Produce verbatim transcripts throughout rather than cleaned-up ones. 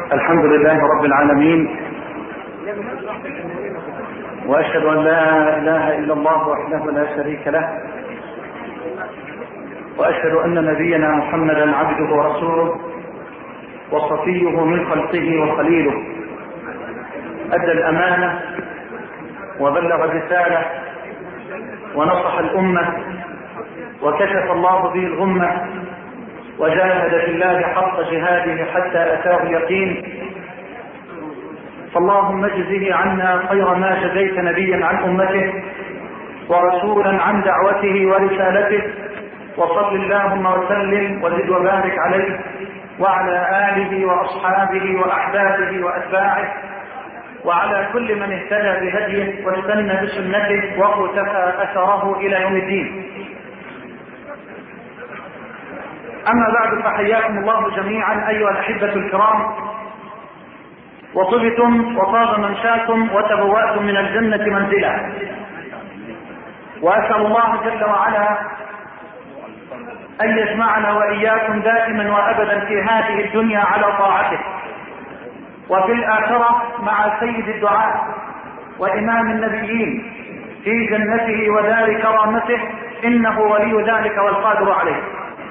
الحمد لله رب العالمين، وأشهد أن لا إله إلا الله وحده لا شريك له، وأشهد أن نبينا محمدا عبده ورسوله وصفيه من خلقه وخليله، أدى الأمانة وبلغ الرسالة ونصح الأمة وكشف الله به الغمة وجاهد في الله حق جهاده حتى أتاه اليقين. فاللهم اجزه عنا خير ما جزيت نبيا عن أمته ورسولا عن دعوته ورسالته، وصل اللهم وسلم وزد وبارك عليه وعلى آله وأصحابه وأحبابه وأتباعه وعلى كل من اهتدى بهديه واستنى بسنته واقتفى أثره إلى يوم الدين. أما بعد، فحياكم الله جميعا أيها الأحبة الكرام، وطبتم وطاب ممشاكم وتبوأتم من الجنة منزلا، وأسأل الله جل وعلا أن يجمعنا وإياكم دائما وأبدا في هذه الدنيا على طاعته، وفي الآخرة مع سيد الدعاء وإمام النبيين في جنته ودار كرامته، إنه ولي ذلك والقادر عليه.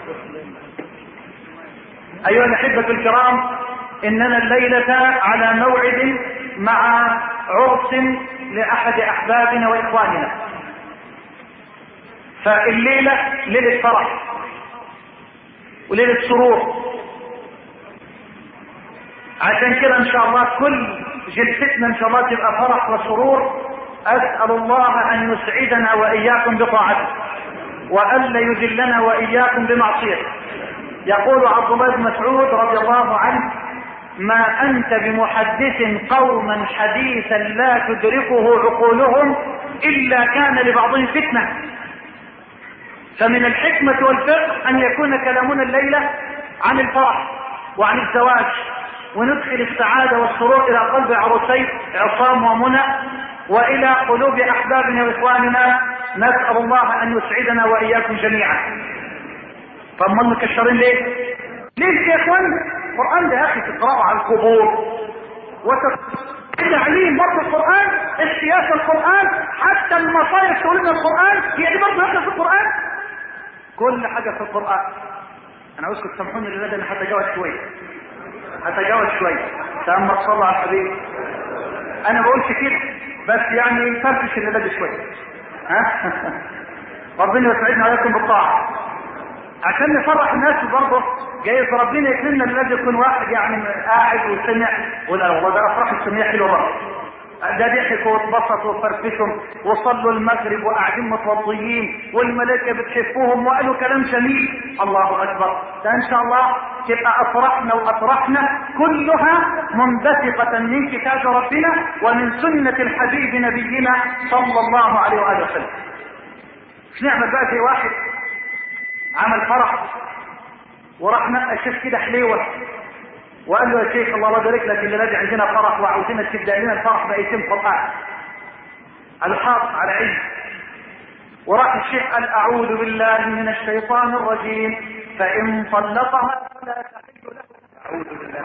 أيها الأحبة الكرام، إننا الليلة على موعد مع عرس لأحد أحبابنا وإخواننا، فالليلة ليلة فرح وليلة سرور. عشان كده إن شاء الله كل جلستنا إن شاء الله تبقى فرح وسرور. أسأل الله أن يسعدنا وإياكم بطاعته وألا يذلنا وإياكم بمعصيته. يقول عبد الله بن مسعود رضي الله عنه: ما أنت بمحدث قوما حديثا لا تدركه عقولهم إلا كان لبعضهم فتنة. فمن الحكمة والفقه أن يكون كلامنا الليلة عن الفرح وعن الزواج، وندخل السعادة والسرور إلى قلب عروسي عصام ومنى وإلى قلوب أحبابنا وإخواننا. نسأل الله أن يسعدنا وإياكم جميعا. طب ما مكشرين ليه؟ ليه يا إخوان؟ القرآن ده يا أخي تقرأه على القبور وتعليم برضه القرآن، السياسة القرآن، حتى المصايف تقول لنا القرآن، هي دي برضه يخلص القرآن. كل حاجة في القرآن. أنا عاوزكم تسامحوني لله، أنا هتجاوز شوية هتجاوز شوية تأمل صلى على الحبيب. أنا بقولش كده بس يعني فرفش الليلة شوية، ها ربنا يسعدنا عليكم بالطاعة عشان نفرح الناس. برضه جايز ربنا يكرمنا الذي يكون واحد يعني قاعد وسمع ولا والله ده افراح السميع حلوه برضه، ده ضحكوا واتبسطوا وفرفشوا وصلوا المغرب وقاعدين متوضيين والملائكه بتحفوهم وقالوا كلام جميل. الله اكبر. ده ان شاء الله تبقى افراحنا وافراحنا كلها منبثقه من كتاب ربنا ومن سنه الحبيب نبينا صلى الله عليه واله وسلم. مش نعمل بقى زي واحد عمل فرح وراح نقى الشيخ كده حليوه وقال له: يا شيخ الله يبارك لك، اللي نادي عندنا فرح وعاوزينك تبدا لنا الفرح بايتين قران. قال: حاضر على عيني. وراح الشيخ قال: اعوذ بالله من الشيطان الرجيم، فان طلقها فلا تحل له. اعوذ بالله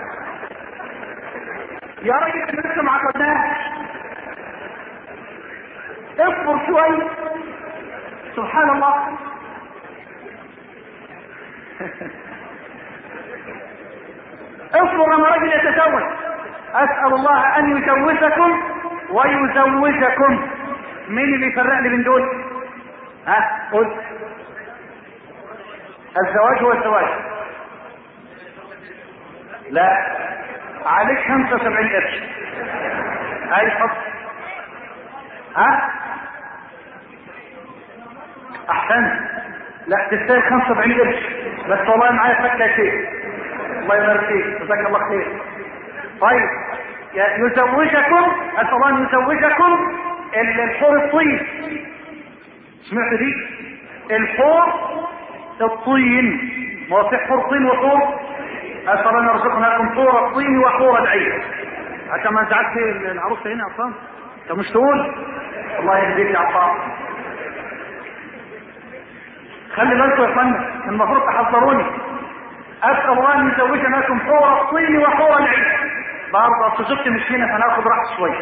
يا راجل، احنا لسه ما عقدناش، اصبر شويه. سبحان الله. اصبر لما راجل يتزوج. اسال الله ان يجوزكم ويزوجكم. مين اللي يفرق لي بين دول؟ ها قل. الزواج هو الزواج. لا، عليك خمسة وسبعين قرش. هاي حط. ها احسن. لا تستاهل خمسة وسبعين قرش بس والله معايا فكه شيء. الله يبارك فيك، جزاك الله خير. طيب يزوجكم، اسال الله ان يزوجكم الحور الطين. سمعت دي؟ الحور الطين. ما هو في حور طين وحور. اسال الله ان يرزقنا لكم حور الطين وحور العين عشان ما نزعلش العروسه هنا. اصلا انت مش تقول الله يهديك يا عطاء. خلي بالكم يا فندم، المفروض تحذروني. اسال الله ان يزوجناكم حور الطين وحور العين. برضه اصل زوجتي مش هنا فناخد راحتي شويه.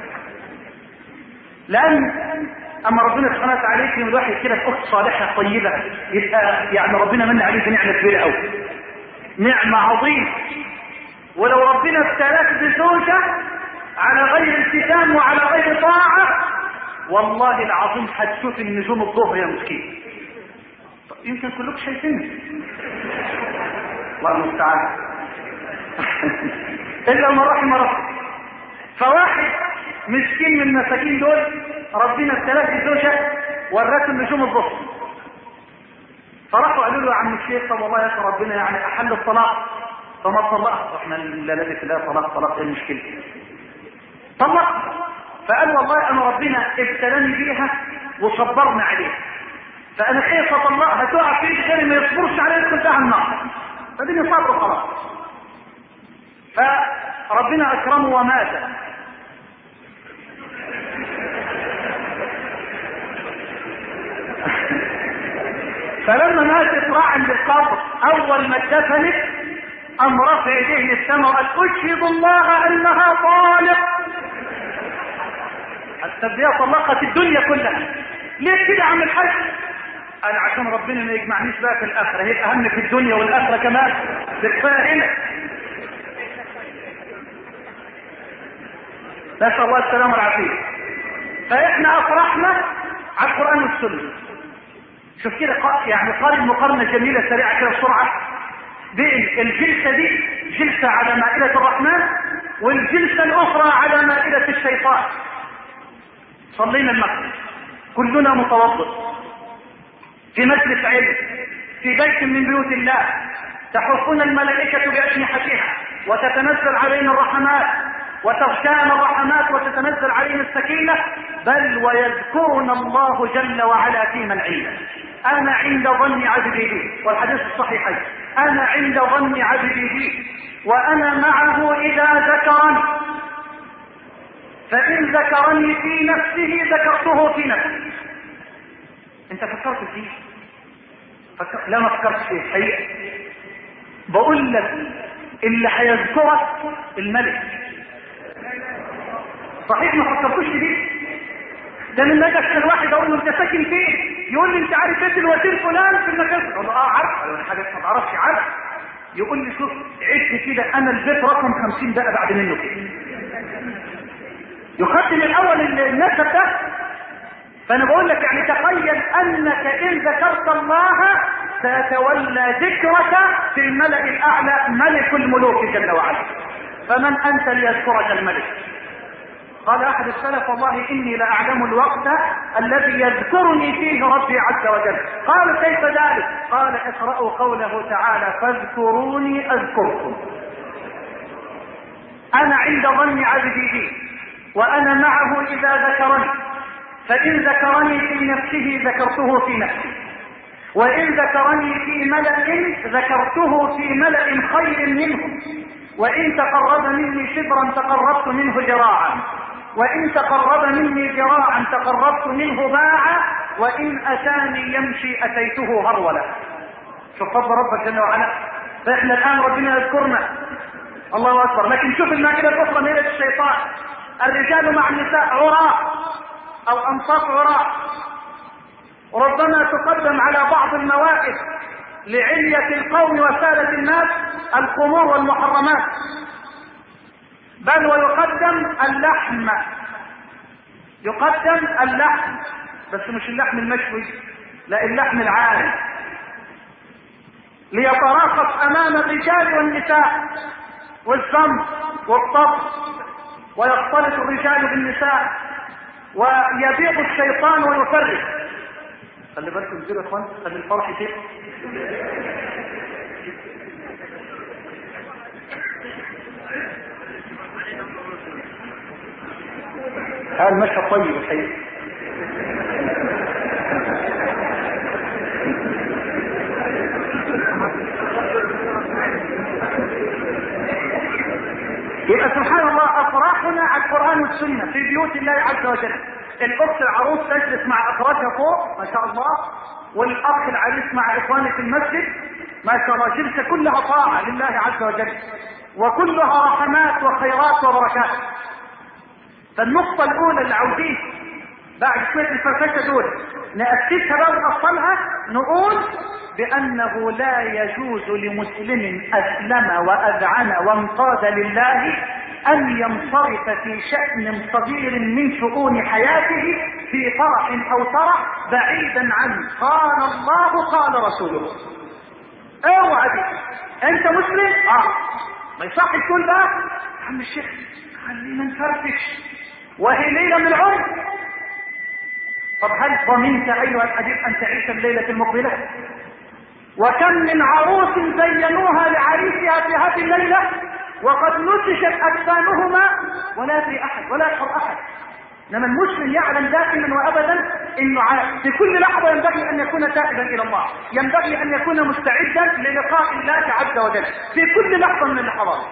لان اما ربنا سبحانه وتعالى يكرم الواحد كده باخت صالحه طيبه، يبقى يعني ربنا من عليه بنعمه كبيره قوي، نعمه عظيمه. ولو ربنا ابتلاك بزوجه على غير التزام وعلى غير طاعه، والله العظيم هتشوف النجوم الظهر يا مسكين. يمكن كلكم شايفين، الله المستعان. الا من رحم ربك. فواحد مسكين من المساكين دول ربنا ابتلاه بزوجه ورته النجوم الظهر، فراحوا قالوا له يا عم الشيخ طب والله يا اخي ربنا يعني احل الطلاق فما طلقها. احنا لا لا في الله طلاق طلاق ايه المشكله؟ طلق. فقال والله انا ربنا ابتلاني بيها وصبرنا عليها، فانا خايف اطلقها تقع في ايد غيري ما يصبرش عليها يدخل فيها النار، فديني صبر خلاص. فربنا اكرمه ومات. فلما ماتت راعا للقبر اول ما اتدفنت قام رفع يديه للسماء وقال اشهد الله انها طالق. حتى دي طلقت الدنيا كلها. ليه كده يا عم الحاج؟ قال عشان ربنا ما يجمعنيش بقى في الاخره، هيبقى اهم في الدنيا والاخره كمان. بالكفايه هنا. نسال الله السلامه والعافيه. فاحنا افرحنا على القران والسنه. شوف كده يعني قارن مقارنه جميله سريعه كده بسرعه بين الجلسه دي جلسه على مائده الرحمن والجلسه الاخرى على مائده الشيطان. صلينا المغرب كلنا متوضئ في مجلس علم في بيت من بيوت الله، تحفنا الملائكه باجنحتها وتتنزل علينا الرحمات وتغشانا الرحمات وتتنزل علينا السكينه، بل ويذكرنا الله جل وعلا في من عنده. انا عند ظن عبدي بي، والحديث الصحيحين، انا عند ظن عبدي بي وانا معه اذا ذكرني، فان ذكرني في نفسه ذكرته في نفسي. انت فكرت فيه؟ فكر... لا ما فكرت فيه الحقيقه. بقول لك اللي هيذكرك الملك. صحيح ما فكرتوش فيه؟ ده من نجح الواحد اقول له انت ساكن فين؟ يقول لي انت عارف بيت الوزير فلان في المكان. اقول له اه عارف. اقول له حاجه ما تعرفش عارف. يقول لي شوف عد كده انا البيت رقم خمسين بقى بعد منه كده. يقدم الاول النسب ده. فانا بقول لك يعني تخيل انك ان ذكرت الله سيتولى ذكرك في الملأ الاعلى ملك الملوك جل وعلا. فمن انت ليذكرك الملك؟ قال احد السلف والله اني لاعلم الوقت الذي يذكرني فيه ربي عز وجل. قال كيف ذلك؟ قال اقرأوا قوله تعالى فاذكروني اذكركم. انا عند ظن عبدي بي وانا معه اذا ذكرني، فان ذكرني في نفسه ذكرته في نفسي، وان ذكرني في ملأ ذكرته في ملأ خير منه، وان تقرب مني شبرا تقربت منه ذراعا، وان تقرب مني ذراعا تقربت منه باعا، وان اتاني يمشي اتيته هرولا. شوف فضل ربك جل وعلا. فاحنا الان ربنا يذكرنا الله اكبر. لكن شوف المائده الاخرى مائده الشيطان. الرجال مع النساء عراة او انصاف عراة، وربما تقدم على بعض المواقف لعلية القوم وسالة الناس الخمور والمحرمات، بل ويقدم اللحم. يقدم اللحم بس مش اللحم المشوي، لا اللحم العالي، ليتراقص امام الرجال والنساء والزمر والطبخ، ويختلط الرجال بالنساء ويبيض الشيطان ويفرق. خلي بالكم كده يا اخوان، خلي الفرح يطير. هذا المشهد طيب الحقيقه. يبقى سبحان الله افراحنا على القران والسنه في بيوت الله عز وجل. الاخت العروس تجلس مع اخواتها فوق ما شاء الله، والاخ العريس مع اخوانه في المسجد، ما شاء الله جلسة كلها طاعة لله عز وجل، وكلها رحمات وخيرات وبركات. فالنقطة الأولى اللي عاوزين بعد شوية الفرفشة دول نأسسها بقى ونأصلها، نقول بأنه لا يجوز لمسلم أسلم وأذعن وانقاد لله أن ينصرف في شأن صغير من شؤون حياته في فرح أو ترح بعيدا عنه قال الله قال رسوله. اوعى دي انت مسلم اه ما يصحش تقول بقى يا عم الشيخ خلينا نفرفش وهي ليله من العمر. طب هل ضمنت ايها الحبيب ان تعيش الليله المقبله؟ وكم من عروس زينوها لعريسها في هذه الليله وقد نسجت اجسامهما ولا في احد ولا يشعر احد. انما المسلم يعلم دائما وابدا انه في كل لحظه ينبغي ان يكون تائبا الى الله، ينبغي ان يكون مستعدا للقاء الله عز وجل في كل لحظه من اللحظات.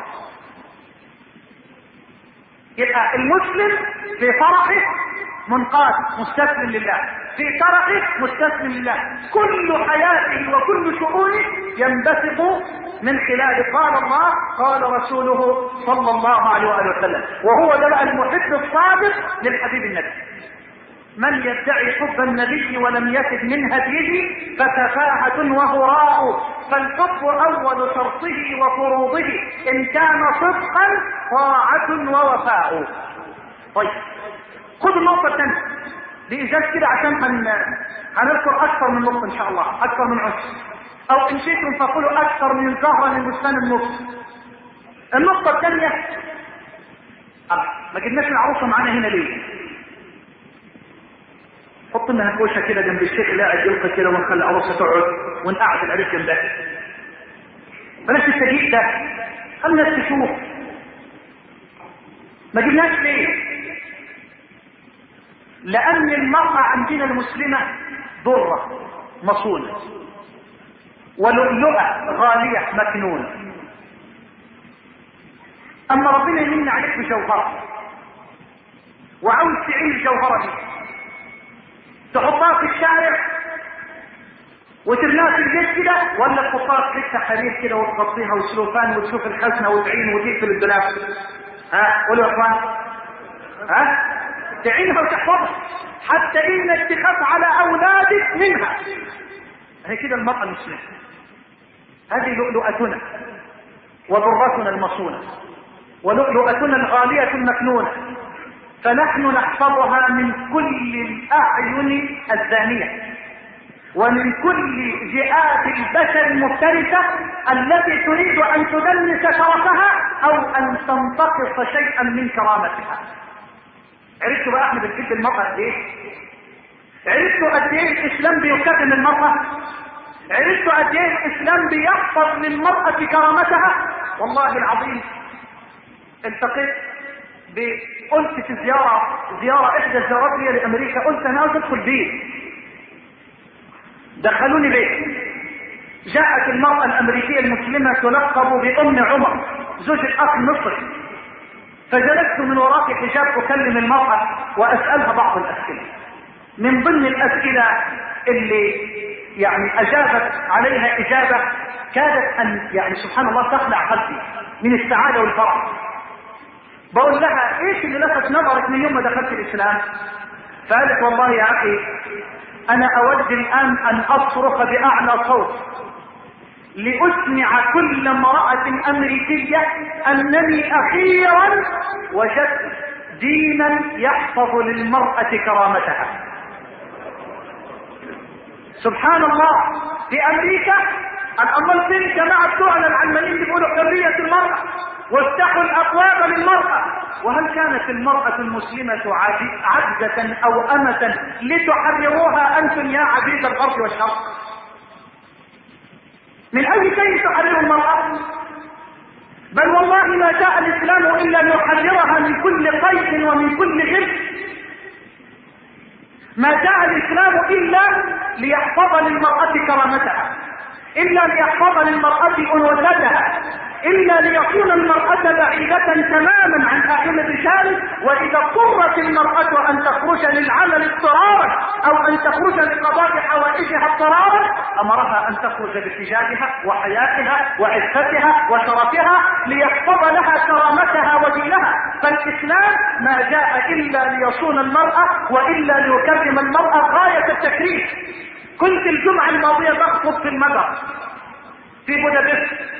يبقى المسلم في فرحه منقاد مستسلم لله، في ترحه مستسلم لله، كل حياته وكل شؤونه ينبثق من خلال قال الله قال رسوله صلى الله عليه وآله وسلم. وهو ده بقى المحب الصادق للحبيب النبي. من يدعي حب النبي ولم يكد من هديه فتفاهة وهراء، فالحب أول شرطه وفروضه إن كان صدقا طاعة ووفاء. طيب خذ النقطة الثانية بإيجاز كده عشان هن... هنذكر أكثر من نقطة إن شاء الله، أكثر من عشر، أو إن شئتم فقولوا أكثر من زهرة من بستان النص. النقطة الثانية أه. ما جبناش العروسة معانا هنا ليه؟ حط لنا كوشة كده جنب الشيخ لا يلقى كده ونخلي العروسة تقعد ونقعد العريس جنبها. بلاش التجيء ده، خلنا الناس تشوف. ما جبناش ليه؟ لأن المرأة عندنا المسلمة ضرة مصونة ولؤلؤة غالية مكنونة. أما ربنا يمن عليك بجوهرة وعاوز تعين الجوهرة دي تحطها في الشارع وترميها في البيت كده، ولا تحطها في حته حرير كده وتغطيها وسلوفان وتشوف الحسنه وتعين وتقفل الدولاب؟ ها قولوا يا اخوان، ها تعينها وتحفظها حتى انك تخاف على اولادك منها. هي كده المرأة المسلمة، هذه لؤلؤتنا وضرتنا المصونة ولؤلؤتنا الغالية المكنونة، فنحن نحفظها من كل الأعين الزانية ومن كل جهات البشر المفترسة التي تريد أن تدنس شرفها أو أن تنتقص شيئا من كرامتها. عرفتوا بقى احنا بنحب المرأة قد ايه؟ عرفتوا قد ايه الإسلام بيكرم المرأة؟ عرفتوا قد ايه الإسلام بيحفظ للمرأة كرامتها؟ والله العظيم التقيت قلت في زيارة زيارة احدى الزيارات لي لامريكا، قلت انا عاوز ادخل بيت، دخلوني بيت. جاءت المرأة الامريكية المسلمة تلقب بام عمر زوج الاخ المصري، فجلست من وراء حجاب اكلم المرأة واسألها بعض الاسئلة. من ضمن الاسئلة اللي يعني اجابت عليها اجابة كادت ان يعني سبحان الله تخلع قلبي من السعادة والفرح. بقول لها ايش اللي لفت نظرك من يوم ما دخلت الاسلام؟ فقالت والله يا اخي انا اود الان ان اصرخ باعلى صوت لاسمع كل امرأة امريكية انني اخيرا وجدت دينا يحفظ للمرأة كرامتها. سبحان الله، في امريكا الامر فين الجماعة بتوعنا العلمانيين بيقولوا حرية المرأة وافتحوا الابواب للمرأة، وهل كانت المرأة المسلمة عبدة او امة لتحرروها انتم يا عبيد الغرب والشرق؟ من اي شيء تحرروا المرأة؟ بل والله ما جاء الاسلام الا ليحررها من كل قيد ومن كل غل. ما جاء الاسلام الا ليحفظ للمرأة كرامتها، الا ليحفظ للمرأة انوثتها، إلا ليكون المرأة بعيدة تماما عن أعين الرجال، وإذا اضطرت المرأة أن تخرج تخرج للعمل اضطرارا او ان تخرج لقضاء حوائجها اضطرارا امرها ان تخرج بحجابها وحياتها وعفتها وشرفها ليحفظ لها كرامتها ودينها. فالاسلام ما جاء الا ليصون المرأة والا ليكرم المرأة غاية التكريم. كنت الجمعة الماضية بخطب في المدر في بودابست،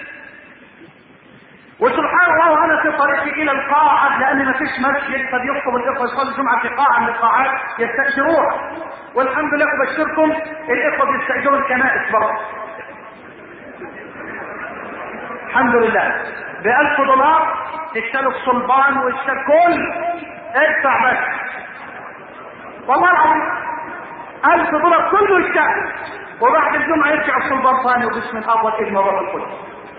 وسبحان الله وانا في طريقي الى القاعة لان ما فيش مسجد قد يخطب الاخوة يصلي الجمعة في قاعة من القاعات يستأجروها، والحمد لله ابشركم الاخوة بيستأجروا الكنائس برضه الحمد لله بألف دولار تشتروا الصلبان وتشتروا كل ادفع بس والله العظيم ألف دولار كله يشتغل، وبعد الجمعة يرجع الصلبان ثاني وباسم الاب والابن والروح القدس.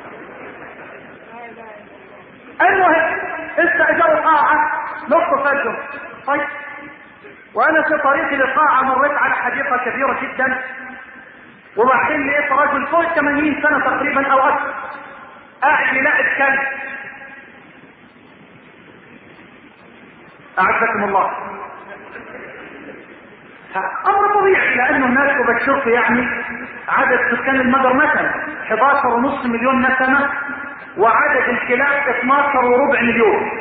المهم استأجروا قاعة نصف فجر. طيب وانا في طريقي للقاعة مريت على حديقة كبيرة جدا، وبعدين لقيت رجل فوق ثمانين سنة تقريبا او اكثر قاعد يلاعب كلب. اعزكم الله. امر طبيعي لانه الناس وبشرف يعني عدد سكان المجر مثلا احد عشر ونصف مليون نسمة، وعدد الكلاب اثناشر وربع مليون.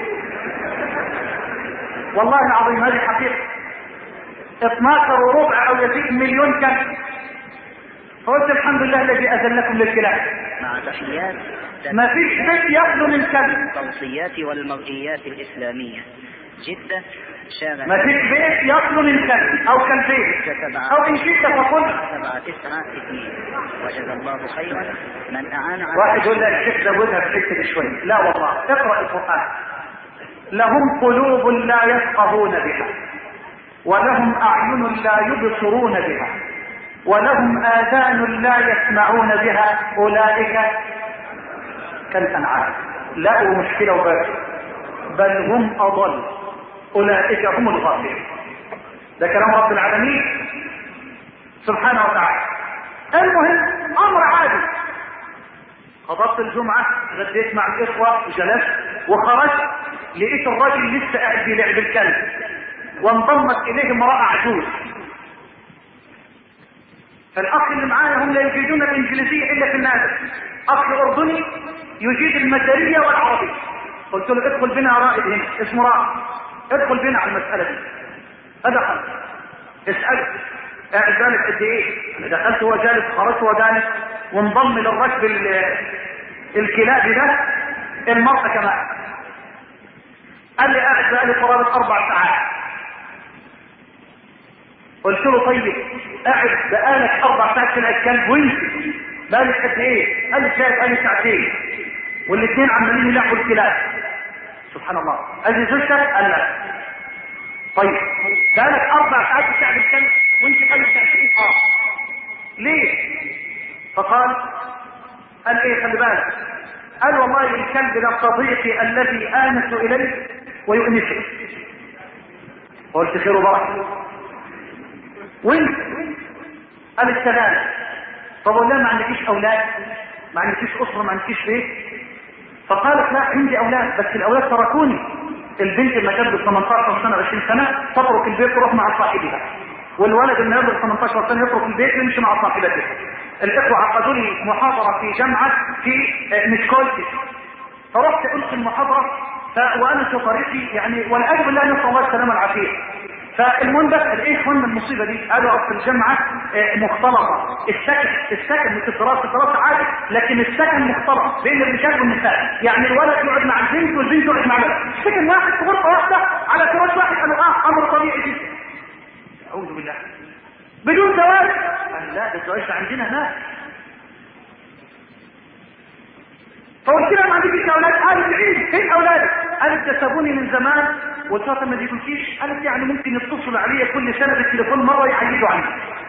والله العظيم هذه حقيقة، اثناشر وربع او يزيد مليون كلب. فقلت الحمد لله الذي اذلكم للكلاب. مع تحيات ما فيش بيت يخلو من كلب. التوصيات والمرئيات الاسلامية جدة شارع ما فيش بيت يخلو من كلب او كلبين او ان شئت فقل سبعة تسعة اثنين. وجزا الله خيرا من اعان على. واحد يقول لك الشيخ زودها في حته شوي. لا والله اقرا القران. لهم قلوب لا يفقهون بها ولهم اعين لا يبصرون بها ولهم آذان لا يسمعون بها أولئك كالأنعام. لا مشكلة وبس بل هم أضل أولئك هم الغافلون. ده كلام رب العالمين سبحانه وتعالى. المهم أمر عادي، خطبت الجمعة غديت مع الإخوة وجلست وخرجت لقيت الراجل لسه قاعد بيلعب الكلب، وانضمت إليه امرأة عجوز. فالاخ اللي معايا هم لا يجيدون الانجليزيه الا في النادر، اخ اردني يجيد المداريه والعربيه. قلت له ادخل بنا رائد هنا اسمه رائد، ادخل بنا على المساله دي. ادخل اساله قاعد جالس قد ايه؟ انا دخلت هو جالس، خرجت هو جالس، وانضم للركب الكلابي ده المرأة كمان. قال لي قاعد بقالي قرابه اربع ساعات. قلت له طيب قاعد بقالك اربع ساعات في الكلب وانت بقالك قد ايه؟ قال لي شايف بقالي ساعتين والاثنين عمالين يلعبوا الكلاب. سبحان الله. قال لي زوجتك؟ قال لا. طيب بقالك اربع ساعات بتلعب الكلب وانت بقالك ساعتين؟ اه. ليه؟ فقال قال ايه خلي بالك، قال والله الكلب ده صديقي الذي آنس اليه ويؤنسه. قلت خير وبركه. وانت؟ قال السلام. طب والله ما عندكيش اولاد؟ ما عندكيش اسره؟ ما عندكيش بيت؟ فقالت لا عندي اولاد بس الاولاد تركوني. البنت لما كانت ثمانية عشر سنه عشرين سنه تترك البيت تروح مع صاحبها، والولد لما يبلغ ثمانية عشر سنه يترك البيت ويمشي مع صاحبته. الاخوه عقدوا لي محاضره في جامعه في ميشكولتي، فرحت قلت المحاضره وانا في طريقي يعني والعياذ بالله نسال الله السلامه والعافيه. فالمهم بس ايه هم المصيبه دي؟ قالوا اصل الجامعه مختلطه، السكن السكن مش الدراسه، الدراسه عادي لكن السكن مختلط بين الرجال والنساء، يعني الولد يقعد مع البنت والبنت تقعد مع الولد، سكن واحد في غرفه واحده على فراش واحد. قالوا اه امر طبيعي جدا. اعوذ بالله. بدون زواج؟ قال لا ده الزواج عندنا هناك. فقلت لها ما عندكش اولاد؟ قالت عندي. فين اولادك؟ قالت ده سابوني من زمان. قلت لها ما تجيبوكيش؟ قالت يعني ممكن يتصلوا علي كل سنه بالتليفون مره يعيدوا عني.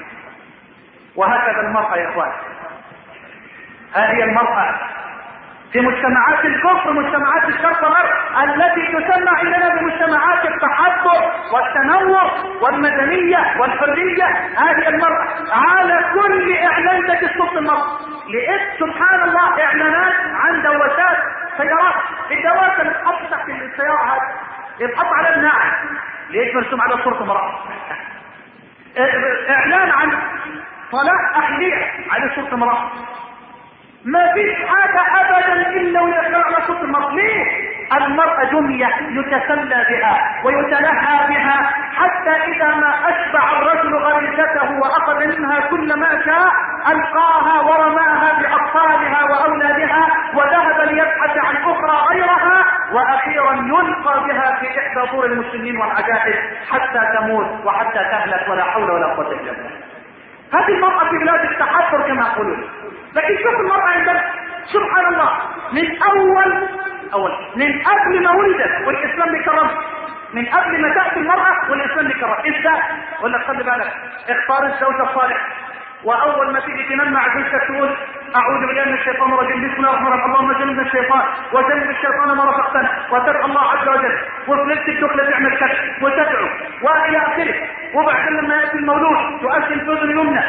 وهكذا المرأة يا اخوان، هذه المرأة في مجتمعات الكفر، مجتمعات الشرق الغرب التي تسمى عندنا بمجتمعات التحضر والتنوع والمدنية والحرية. هذه المرأة على كل اعلان تتصل المرأة. لقيت سبحان الله اعلانات عن دواسات سيارات، الدواسة اللي تحط تحت السيارة هذا يتحط على الناعم ليش مرسوم على صورة امرأة؟ اعلان عن طلاق احلية على صورة امرأة. ما فيش حاجة ابدا الا ويكون على صورة المرأة. ليه؟ المرأة دنيا يتسلى بها ويتلهى بها حتى اذا ما اشبع الرجل غريزته واخذ منها كل ما شاء القاها ورماها باطفالها واولادها وذهب ليبحث عن اخرى غيرها واخيرا يلقى بها في احدى دور المسلمين والعجائز حتى تموت وحتى تهلك ولا حول ولا قوة الا بالله. هذه المرأة في بلاد التحضر كما يقولون. لكن شوف المرأة عندنا سبحان الله من اول اول من قبل ما ولدت والاسلام بيكرمها، من قبل ما تأتي المرأة والاسلام بيكرمها. ازاي؟ ولا خلي بالك اختار الزوجة الصالحة، واول ما تيجي تنام مع زوجتك تقول اعوذ بالله من الشيطان الرجيم بسم الله الرحمن الرحيم اللهم جنبنا الشيطان وجنب الشيطان ما رزقتنا وتدعو الله عز وجل وفلت الدخله تعمل كشف وتدعو والى اخره. وبعدين لما ياتي المولود تؤذن في اذن يمنى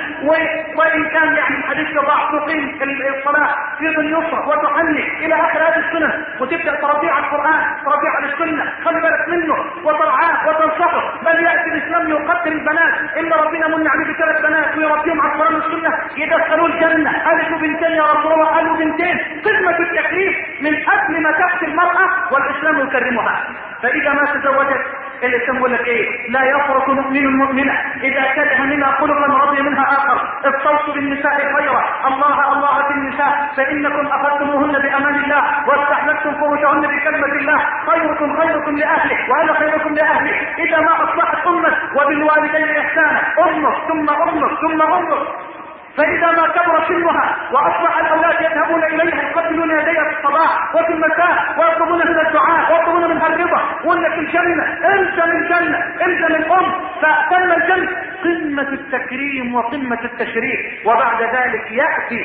وان كان يعني الحديث ضعف تقيم الصلاه في اذن يسرى وتحنك الى اخر هذه السنن وتبدا تربيه على القران تربيه على السنه خلي بالك منه وترعاه وتنصحه. بل ياتي الاسلام يقدر البنات الا ربنا من عليه بثلاث بنات ويربيهم على القران والسنه يدخلوا الجنه. قالوا بنتين يا رسول الله قالوا بنتين. قسمه التكليف من قبل ما تاتي المراه والاسلام يكرمها. فاذا ما تزوجت الاسلام يقول لك ايه؟ لا يفرق مؤمن مؤمنه اذا كره منها خلقا رضي منها اخر. استوصوا بالنساء خيرا الله الله في النساء فانكم اخذتموهن بامان الله واستحللتم فروجهن بكلمه الله خيركم خيركم لاهله وانا خيركم لاهلي. اذا ما اصبحت امك وبالوالدين احسانا امك ثم امك ثم امك. فإذا ما كبر سنها وأصبح الأولاد يذهبون إليها يقبلون يديها في الصباح وفي المساء ويطلبون منها الدعاء ويطلبون منها الرضا وإن في الجنة أنت من جنة أنت من أم فتم الجنة. قمة التكريم وقمة التشريف. وبعد ذلك يأتي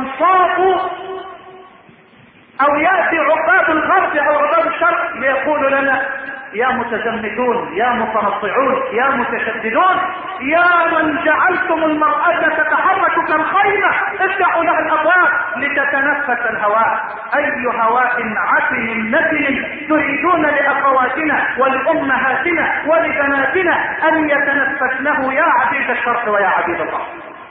أنصاف أو يأتي عقاب الغرب أو عقاب الشرق ليقول لنا يا متزمتون يا متنطعون يا متشددون يا من جعلتم المرأة تتحرك كالخيمة افتحوا لها الابواب لتتنفس الهواء. اي هواء عفن نتن تريدون لاخواتنا ولامهاتنا ولبناتنا ان يتنفسنه يا عبيد الشرق ويا عبيد الله.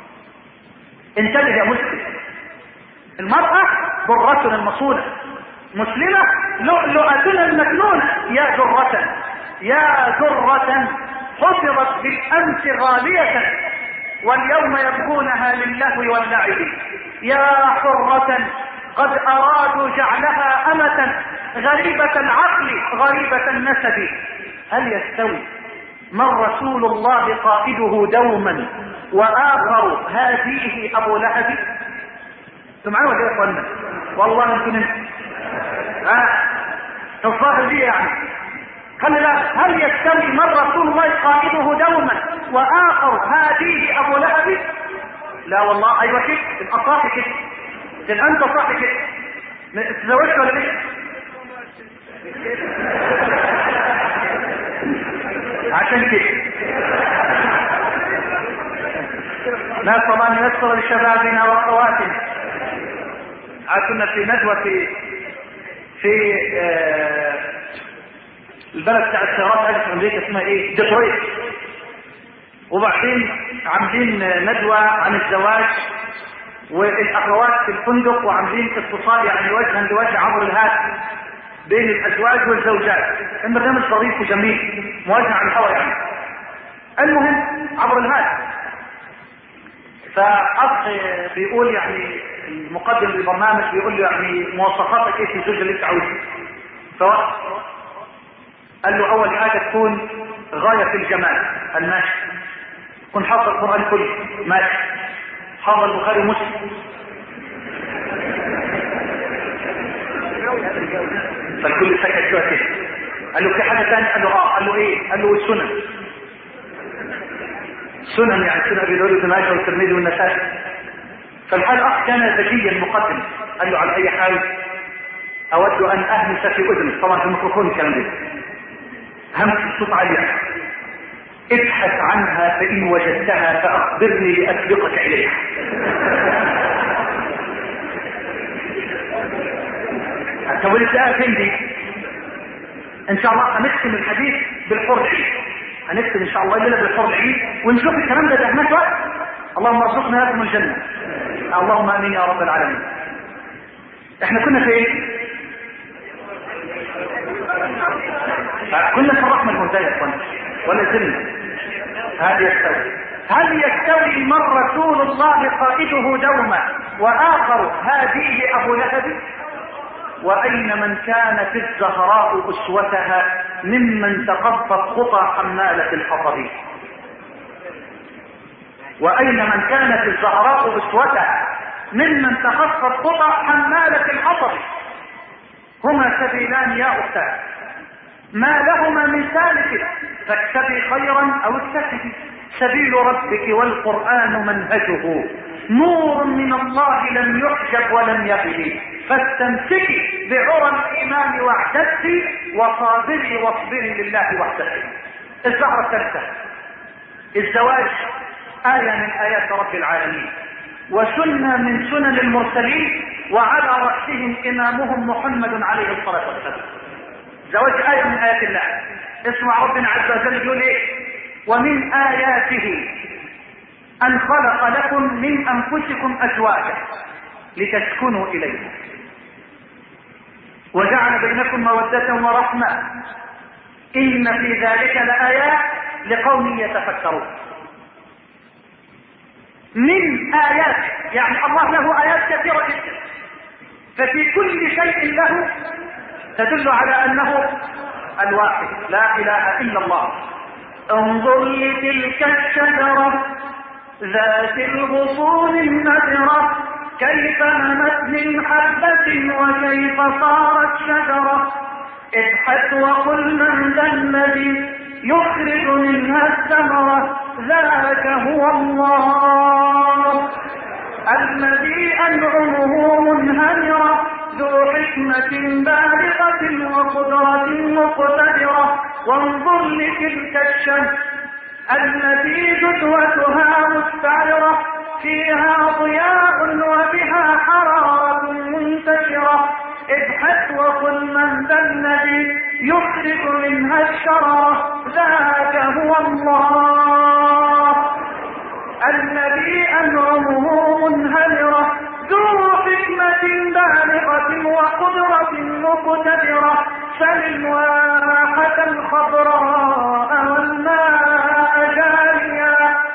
انتبه يا مسلم. المرأة برة المصونة مسلمة لؤلؤتنا المكنونة يا درة يا درة حفظت بالامس غالية واليوم يبغونها للهو واللعب. يا حرة قد ارادوا جعلها امة غريبة العقل غريبة النسب. هل يستوي من رسول الله قائده دوما واخر هذه ابو لهب؟ انتم معايا ولا يا اخوانا؟ والله انتم نمت ها تصاحب دي يعني. خلي بالك هل يستوي من رسول الله قائده دوما واخر هذه ابو لهب؟ لا والله. ايوه كده تبقى صاحي كده تبقى انت صاحي كده. تزوجت ولا ليه؟ عشان كده نسأل الله ان ييسر لشبابنا واخواتنا. كنا في ندوة في في آه البلد بتاع السيارات هذه في امريكا اسمها ايه؟ ديترويت. وبعدين عاملين ندوة عن الزواج والاخوات في الفندق وعاملين اتصال يعني وجها لوجه عبر الهاتف بين الازواج والزوجات. البرنامج ظريف وجميل موجه على الهواء يعني. المهم عبر الهاتف فاخ بيقول يعني المقدم للبرنامج بيقول له يعني مواصفاتك ايه في الزوجه اللي انت عاوزها؟ سواء قال له اول حاجه تكون غايه في الجمال الماشي، تكون حافظ القران كله ماشي، حافظ البخاري ومسلم. فالكل سكت شويه كده. قال له في حاجه ثانيه؟ قال له اه. قال له ايه؟ قال له السنن. سنن يعني سنن ابي داود وابن ماجه والترمذي والنسائي. فالحال اخ كان ذكيا مقدما قال له على اي حال اود ان اهمس في اذنك، طبعا في الميكروفون الكلام ده، همس الصوت عالي، ابحث عنها فان وجدتها فاخبرني لاسبقك اليها. طب ولسه فين دي؟ ان شاء الله هنختم الحديث بالحور العين، هنختم ان شاء الله الليله بالحور العين ونشوف الكلام ده تهمات وقت. اللهم ارزقنا لكم الجنه، اللهم امين يا رب العالمين. احنا كنا في ايه؟ كنا في الرحمه المهديه يا اخوان ولا زلنا؟ هل يستوي هل يستوي من رسول الله قائده دوما واخر هذه ابو لهب؟ واين من كانت الزهراء اسوتها ممن تخطت خطى حماله الحطب؟ واين من كانت الزهراء اسوتها ممن تخطت خطى حماله الحطب؟ هما سبيلان يا اختاه ما لهما من ثالث، فاكتبي خيرا او اكتسبي. سبيل ربك والقرآن منهجه نور من الله لم يحجب ولم يغلي، فاستمسكي بعرى الايمان واعتدي وصابري واصبري لله واحتسبي. الزهرة الثالثة الزواج، آية من آيات رب العالمين وسنة من سنن المرسلين وعلى رأسهم إمامهم محمد عليه الصلاة والسلام. زواج آية من آيات الله. اسمع ربنا عز وجل يقول ايه؟ ومن آياته أن خلق لكم من أنفسكم أزواجا لتسكنوا إليها وجعل بينكم مودة ورحمة إن في ذلك لآيات لقوم يتفكرون. من آيات يعني الله له آيات كثيرة جدا، ففي كل شيء له تدل على أنه الواحد لا إله إلا الله. انظر لتلك الشجرة ذات الغصون النضرة كيف نمت من حبة وكيف صارت شجرة ابحث وقل من ذا الذي يخرج منها الثمرة ذاك هو الله الذي أنعمه منهمرة ذو حكمة بالغة وقدرة مقتدرة. وانظر لتلك الشمس التي جدوتها مستعرة فيها ضياء وبها حرارة منتشرة ابحث وقل من ذا الذي يخرج منها الشررة ذاك هو الله الذي أنعمه منهمرة ذو حكمة بالغة وقدرة مقتدرة سل الواحة الخضراء والماء جاريا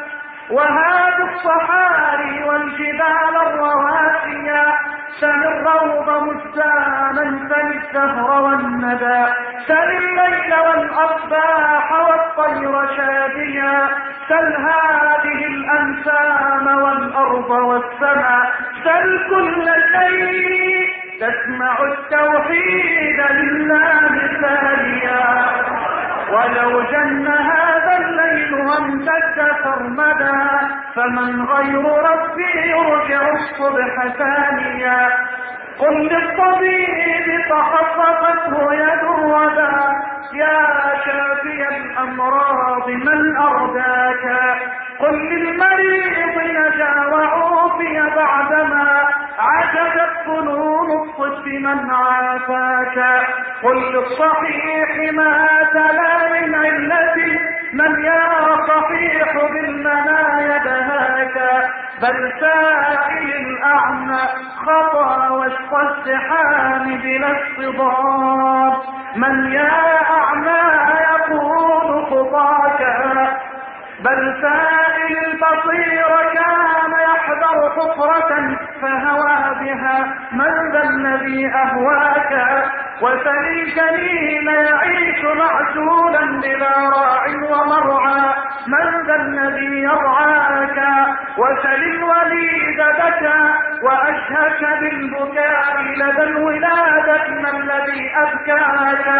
وهذا الصحاري والجبال الرواسيا سل الروض مستاما سل الزهر والندى سل الليل والأصباح والطير شاديا سل هذه الأنسام والأرض والسماء سل كل شيء تسمع التوحيد لله ثانيا ولو جن هذا الليل وامتد سرمدا فمن غير ربي يرجع الصبح ثانيا. قل للطبيب تخصصته يد الردى يا شافي الأمراض من أرداك قل للمريض نجا وعوفي بعدما عجزت فنون الطب من عافاك قل للصحيح ما تلا من علة من يا صحيح بالمنايا دهاك بل سائل الأعمى خطى وسط الزحام بلا اصطدام من يا أعمى يقول خطاك بل سائل البصير كان يحذر حفرة فهوى بها من ذا الذي أهواك وسل الجليل يعيش معزولا بلا راع ومرعى من ذا الذي يرعاك وسل الوليد بكى وأشهك بالبكاء لدى الولادة من الذي أبكاك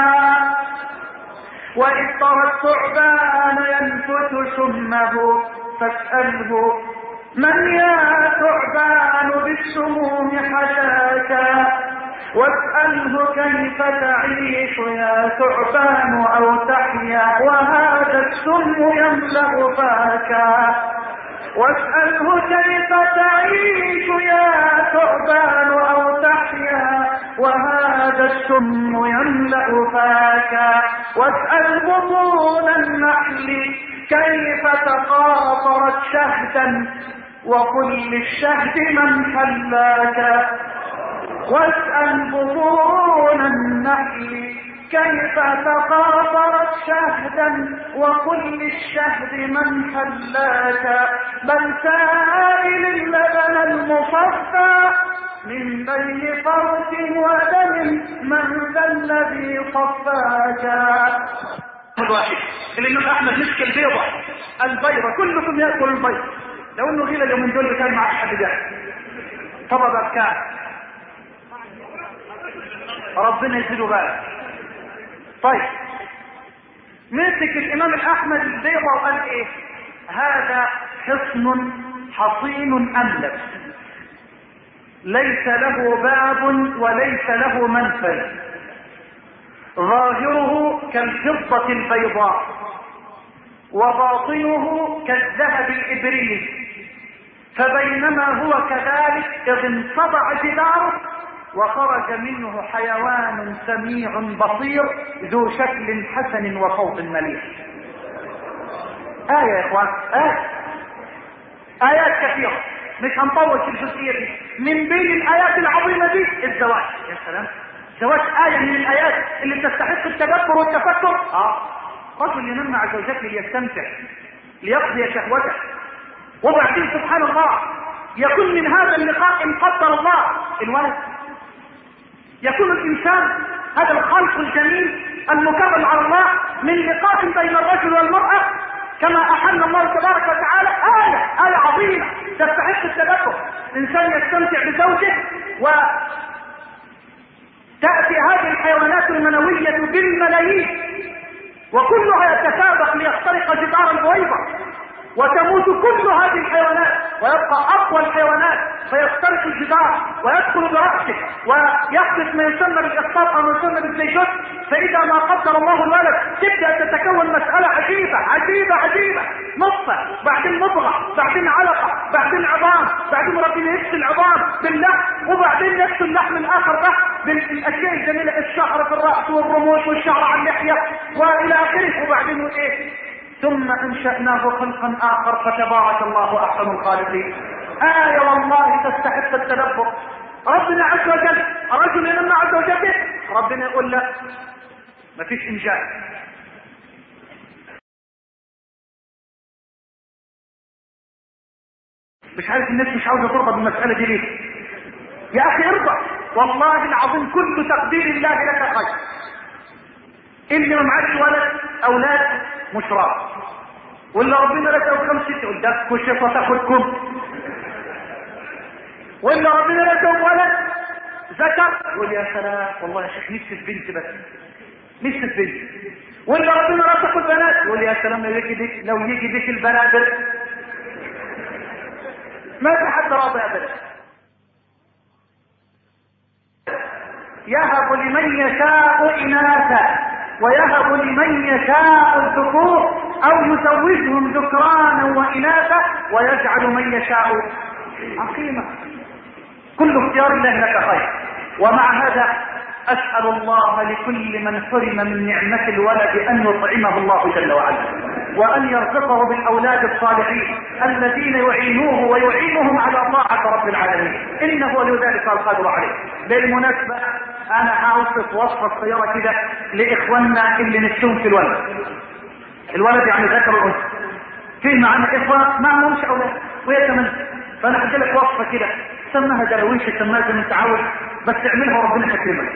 وإذ ترى الثعبان ينفث سمه فاسأله من يا ثعبان بالسموم حشاك واسأله كيف تعيش يا ثعبان أو تحيا وهذا السم يملأ فاك واسأله كيف تعيش يا ثعبان أو تحيا وهذا هذا السم يملأ فاكا واسأل بطون النحل كيف تقاطرت شهدا وكل الشهد من حلاك. واسأل بطون النحل كيف تقاطرت شهدا وكل الشهد من حلاك. بل سائل اللبن المصفى من بين فرث ودم من ذا الذي صفاك. واحد الإمام أحمد مسك البيضة البيضة كلكم يأكل البيض، لو إنه غير اليومين دول كان مع حد ده طبعا كان ربنا يزيده بالك. طيب مسك الإمام الأحمد البيضة وقال إيه؟ هذا حصن حصين أملس ليس له باب وليس له منفذ ظاهره كالفضة البيضاء وباطنه كالذهب الإبريق. فبينما هو كذلك إذ انصدع جداره وخرج منه حيوان سميع بصير ذو شكل حسن وصوت مليح. آية يا إخوان، آية آيات كثيرة مش هنطول في الجزئية دي. من بين الآيات العظيمة دي الزواج. يا سلام، الزواج آية من الآيات اللي تستحق التدبر والتفكر. آه رجل ينام مع زوجته ليستمتع ليقضي شهوته، وبعدين سبحان الله يكون من هذا اللقاء إن قدر الله الولد، يكون الإنسان هذا الخلق الجميل المكرم على الله من لقاء بين الرجل والمرأة كما أحل الله تبارك وتعالى. آية آية عظيمة تستحق التدبر. إنسان يستمتع بزوجه وتأتي هذه الحيوانات المنوية بالملايين وكلها يتسابق ليخترق جدار البويضة وتموت كل هذه الحيوانات ويبقى أقوى الحيوانات فيخترق الجدار ويدخل برأسه ويحدث ما يسمى بالإسقاط أو ما يسمى بالزيجوت. فإذا ما قدر الله الولد تبدأ تتكون مسألة عجيبة عجيبة عجيبة، نطفة بعدين مضغة بعدين علقة بعدين عظام بعدين ربنا يكسي العظام باللحم وبعدين يكسي اللحم الآخر ده بالأشياء الجميلة، الشعر في الرأس والرموش والشعر على اللحية وإلى آخره. وبعدين إيه؟ ثم أنشأناه خلقا آخر فتبارك الله أحسن الخالقين. آية والله تستحق التدبر. ربنا عز وجل رجل ينام مع زوجته ربنا يقول له مفيش إنجاز. مش عارف الناس مش عاوزة ترضى بالمسألة دي ليه؟ يا أخي ارضى، والله العظيم كل تقدير الله لك خير. اللي ما معكش ولد أولاد مش راضي، ولا ربنا لك او خمسة تقول ده كشفة تاخدكم، ولا ربنا لك او ولد ذكر يقول يا سلام والله يا شيخ نفسي في بنت بس نفسي في بنت، ولا ربنا لا تاخد بنات يقول يا سلام لو يجي بيك لو يجي بيك البنات ما في حد راضي ابدا. يهب لمن يشاء اناثا ويهب لمن يشاء الذكور او يزوجهم ذكرانا واناثا ويجعل من يشاء عقيما. كل اختيار الله لك خير. ومع هذا اسال الله لكل من حرم من نعمه الولد ان يطعمه الله جل وعلا وان يرزقه بالاولاد الصالحين الذين يعينوه ويعينهم على طاعه رب العالمين انه ولي ذلك القادر عليه. بالمناسبه انا هوصف وصفه صغيره كده لاخواننا اللي نفسهم في الولد. الولد يعني ذكر الانثى. في معنا اخوه ما لهمش اولاد وهي كمان، فانا هدي لك وصفه كده سماها درويش سماها زي ما انت عاوز بس اعملها وربنا يكرمك.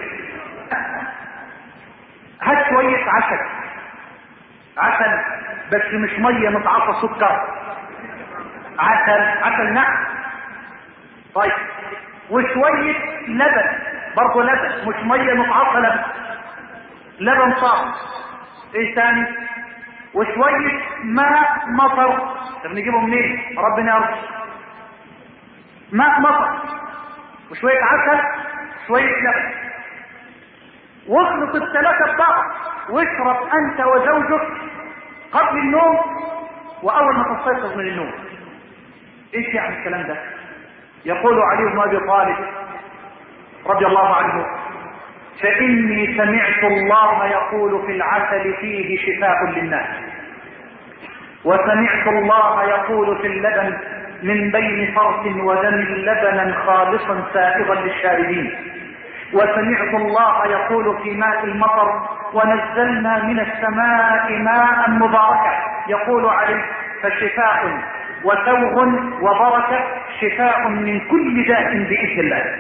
هات شويه عسل عسل بس مش ميه متعصى سكر، عسل عسل نحل. طيب وشويه لبن برضه لبن مش ميه متعصى لبن لبن صافي. ايه تاني؟ وشويه ماء مطر. طب نجيبه منين؟ ربنا يرضى. ماء مطر وشويه عسل شويه لبن واخلط الثلاثه ببعض واشرب انت وزوجك قبل النوم واول ما تستيقظ من النوم. ايش يعني الكلام ده؟ يقول علي بن ابي طالب رضي الله عنه فإني سمعت الله يقول في العسل فيه شفاء للناس، وسمعت الله يقول في اللبن من بين فرث ودم لبنا خالصا سائغا للشاربين، وسمعت الله يقول في ماء المطر ونزلنا من السماء ماء مباركا يقول عليه فشفاء وسوغ وبركة، شفاء من كل داء بإذن الله.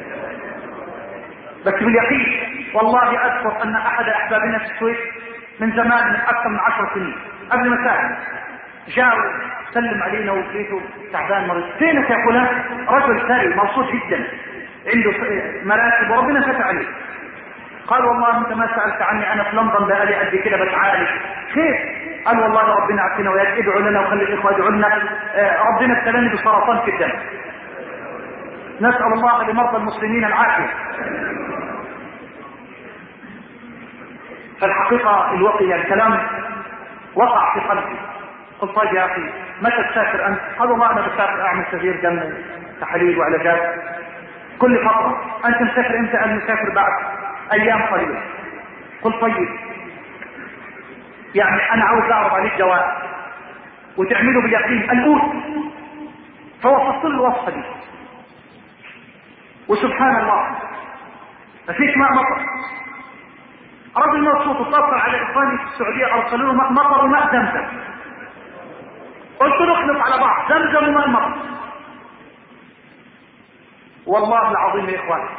بس باليقين والله أذكر أن أحد أحبابنا في السويس من زمان، من أكثر من عشر سنين قبل ما ساعد، جاء سلم علينا وقلته تعبان مريض. فينك يا فلان؟ رجل ثري مبسوط جدا عنده مراتب وربنا فتح عليه. قال والله انت ما سألت عني، انا في لندن بقالي قد كده بتعالج. خير؟ قال والله ربنا عافينا وياك، ادعوا لنا وخلي الاخوه يدعوا لنا. آه ربنا ابتلاني بسرطان في الدم، نسأل الله لمرضى المسلمين العافية. فالحقيقة الوقية الكلام وقع في قلبي. قلت طيب يا اخي متى تسافر انت؟ قال والله انا بسافر اعمل تغيير دم تحاليل وعلاجات كل فترة. انت مسافر امتى؟ قال مسافر بعد ايام قليلة. قلت طيب يعني انا عاوز اعرض عليك دواء وتعمله باليقين الأول. فوصفت له الوصفة دي، وسبحان الله مفيش ماء مطر. رجل مبسوط اتصل على اخواني في السعودية ارسلوا له ماء مطر وماء زمزم. قلت له اخلط على بعض زمزم وماء مطر. والله العظيم يا اخواني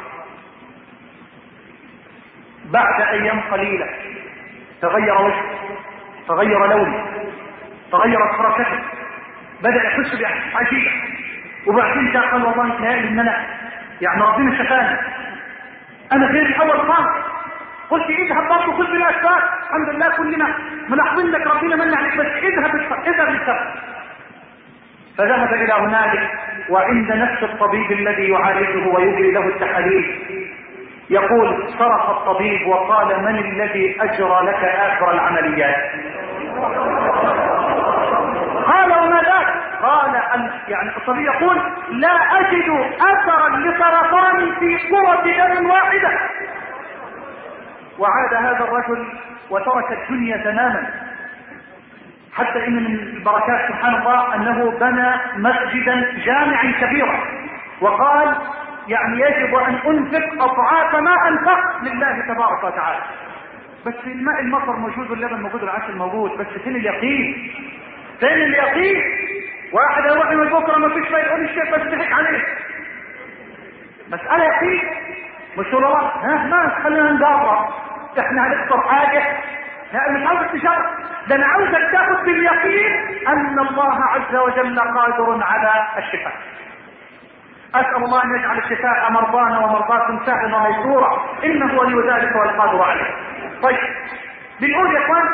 بعد ايام قليلة تغير وجهه، تغير لونه، تغيرت حركته، بدأ يحس بعجيبة. وبعدين جاء قال والله يتهيألي ان انا يعني ربنا شفاني، انا غير الاول خالص. قلت اذهب برضه خذ بالاسباب، الحمد لله كلنا ملاحظين لك ربنا من عليك، بس اذهب اذهب للسبب. فذهب الى هنالك وعند نفس الطبيب الذي يعالجه ويجري له التحاليل يقول صرخ الطبيب وقال من الذي اجرى لك اخر العمليات؟ قال وما ذاك؟ قال أن يعني الطبيب يقول لا اجد اثرا لسرطان في كرة دم واحدة. وعاد هذا الرجل وترك الدنيا تماما، حتى ان من البركات سبحان الله انه بنى مسجدا جامعا كبيرا، وقال يعني يجب ان انفق اضعاف ما انفق لله تبارك وتعالى. بس الماء المطر موجود واللبن موجود والعسل موجود، بس فين اليقين؟ فين اليقين؟ واحد يروح من بكره ما فيش فايده يقول الشيخ بس ضحك عليه. مساله يقين مش والله ها ما خلينا نجرب احنا هنخسر حاجه. لا مش عاوز التجاره، ده انا عاوزك تاخد باليقين ان الله عز وجل قادر على الشفاء. اسال الله ان يجعل الشفاء مرضانا ومرضاكم سهلا وميسورا انه ولي ذلك والقادر عليه. طيب بنقول يا اخوان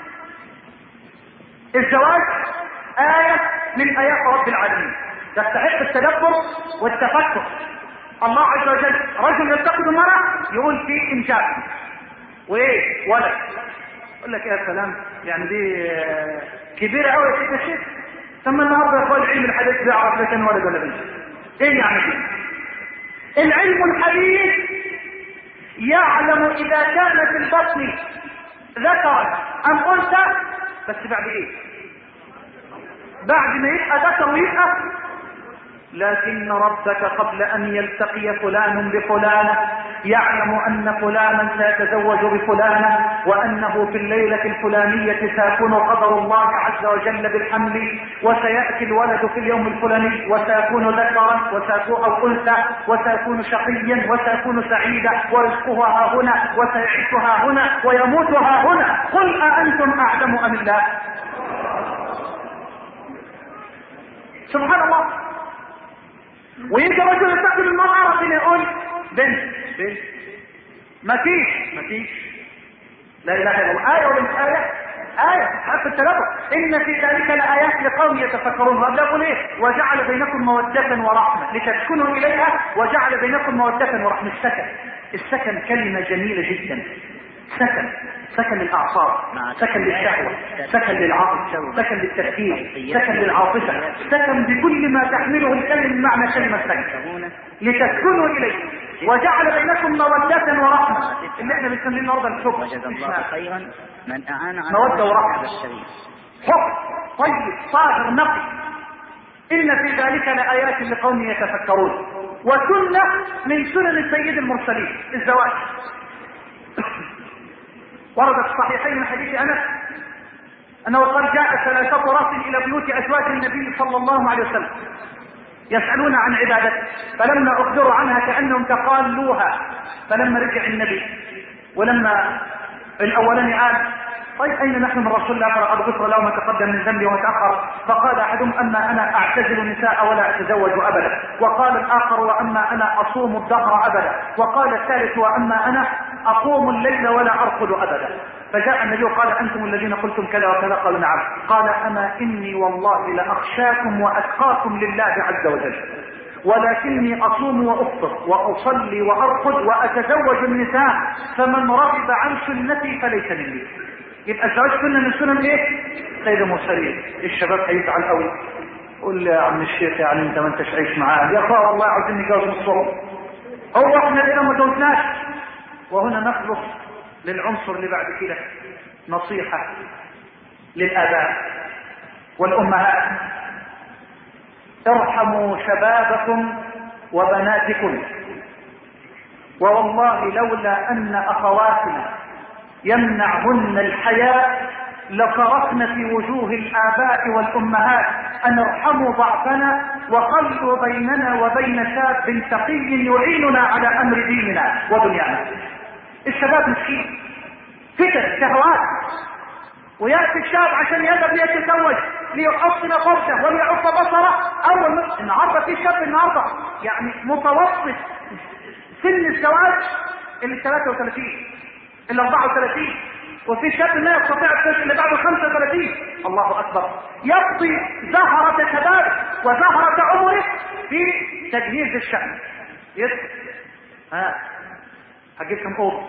الزواج آية من آيات رب العالمين تستحق التدبر والتفكر. الله عز وجل رجل يلتقي بمرأة يقول فيه إنجاب وإيه ولد، يقول لك يا سلام يعني دي كبيرة أوي يا سيدنا الشيخ. ثم النهارده يا اخوان العلم الحديث بيعرف لك كان ولد ولا بنت. إيه يعني دي؟ العلم الحديث يعلم إذا كانت البطن ذكرا أم أنثى، بس بعد إيه؟ بعد ما يبقى ذكر ويبقى. لكن ربك قبل أن يلتقي فلان بفلانة يعلم أن فلانا سيتزوج بفلانة، وأنه في الليلة الفلانية سيكون قدر الله عز وجل بالحمل، وسيأتي الولد في اليوم الفلاني وسيكون ذكرا وسيكون أو أنثى، وسيكون شقيا وسيكون سعيدا، ورزقها ها هنا وسيعيشها هنا ويموتها هنا. قل أأنتم أعلم أم الله؟ سبحان الله. ويجي رجل يستقبل المرأة ربنا يقول بنت بنت مفيش مفيش لا اله الا الله. آية ولا مش آية؟ آية حتى التلفظ إن في ذلك لآيات لقوم يتفكرون. وقبل يقول إيه؟ وجعل بينكم مودة ورحمة لتسكنوا إليها وجعل بينكم مودة ورحمة. السكن السكن كلمة جميلة جدا. سكن سكن للأعصاب، سكن للشهوة، سكن للعاطفة، سكن للتفكير، سكن للعاطفة، سكن بكل ما تحمله الكلمة معنى كلمة سكن. لتسكنوا إليه وجعل بينكم مودة ورحمة اللي احنا بنسميه النهارده الحب. وجزا الله خيرا من أعان على مودة ورحمة، هذا الشريف. حب طيب طاهر نقي. إن في ذلك لآيات لقوم يتفكرون. وسنة من سنن سيد المرسلين الزواج. ورد في الصحيحين من حديث أنس أنه قد جاء ثلاثة رهط إلى بيوت أزواج النبي صلى الله عليه وسلم يسألون عن عبادته، فلما أخبروا عنها كأنهم تقالوها. فلما رجع النبي ولما الأولاني قال طيب أين نحن من رسول الله فقد غفر له ما تقدم من ذنبي وما تأخر، فقال أحدهم أما أنا أعتزل النساء ولا أتزوج أبدا، وقال الآخر وأما أنا أصوم الدهر أبدا، وقال الثالث وأما أنا أقوم الليل ولا أرقد أبدا. فجاء النبي وقال أنتم الذين قلتم كذا وكذا، قالوا نعم. قال أما إني والله لأخشاكم وأتقاكم لله عز وجل، ولكني أصوم وأفطر وأصلي وأرقد وأتزوج النساء، فمن رغب عن سنتي فليس مني. يبقى الزواج سنة من سنن ايه؟ سيد المرسلين. الشباب هيزعل قوي، قول لي يا عم الشيخ يعني انت ما انتش عايش معاه. يا اخويا والله عاوزين نتجوز من الصبح، هو احنا ليه ما جوزناش؟ وهنا نخلص للعنصر اللي بعد كده، نصيحة للآباء والأمهات. ارحموا شبابكم وبناتكم، ووالله لولا أن أخواتنا يمنعهن الحياء لصرفن في وجوه الآباء والأمهات أن ارحموا ضعفنا وخلوا بيننا وبين شاب تقي يعيننا على أمر ديننا ودنيانا. الشباب مسكين فتن شهوات، ويأتي الشاب عشان يذهب ليتزوج ليحصن فرجه وليعف بصره. أول النهارده في شاب النهارده يعني متوسط سن الزواج اللي ثلاثة وثلاثين اللي أربعة وثلاثين، وفي شاب لا يستطيع السن اللي بعده خمسة وثلاثين. الله أكبر، يقضي زهرة شباب وزهرة عمره في تجهيز الشأن. يسر ها هجيب كم أوضة.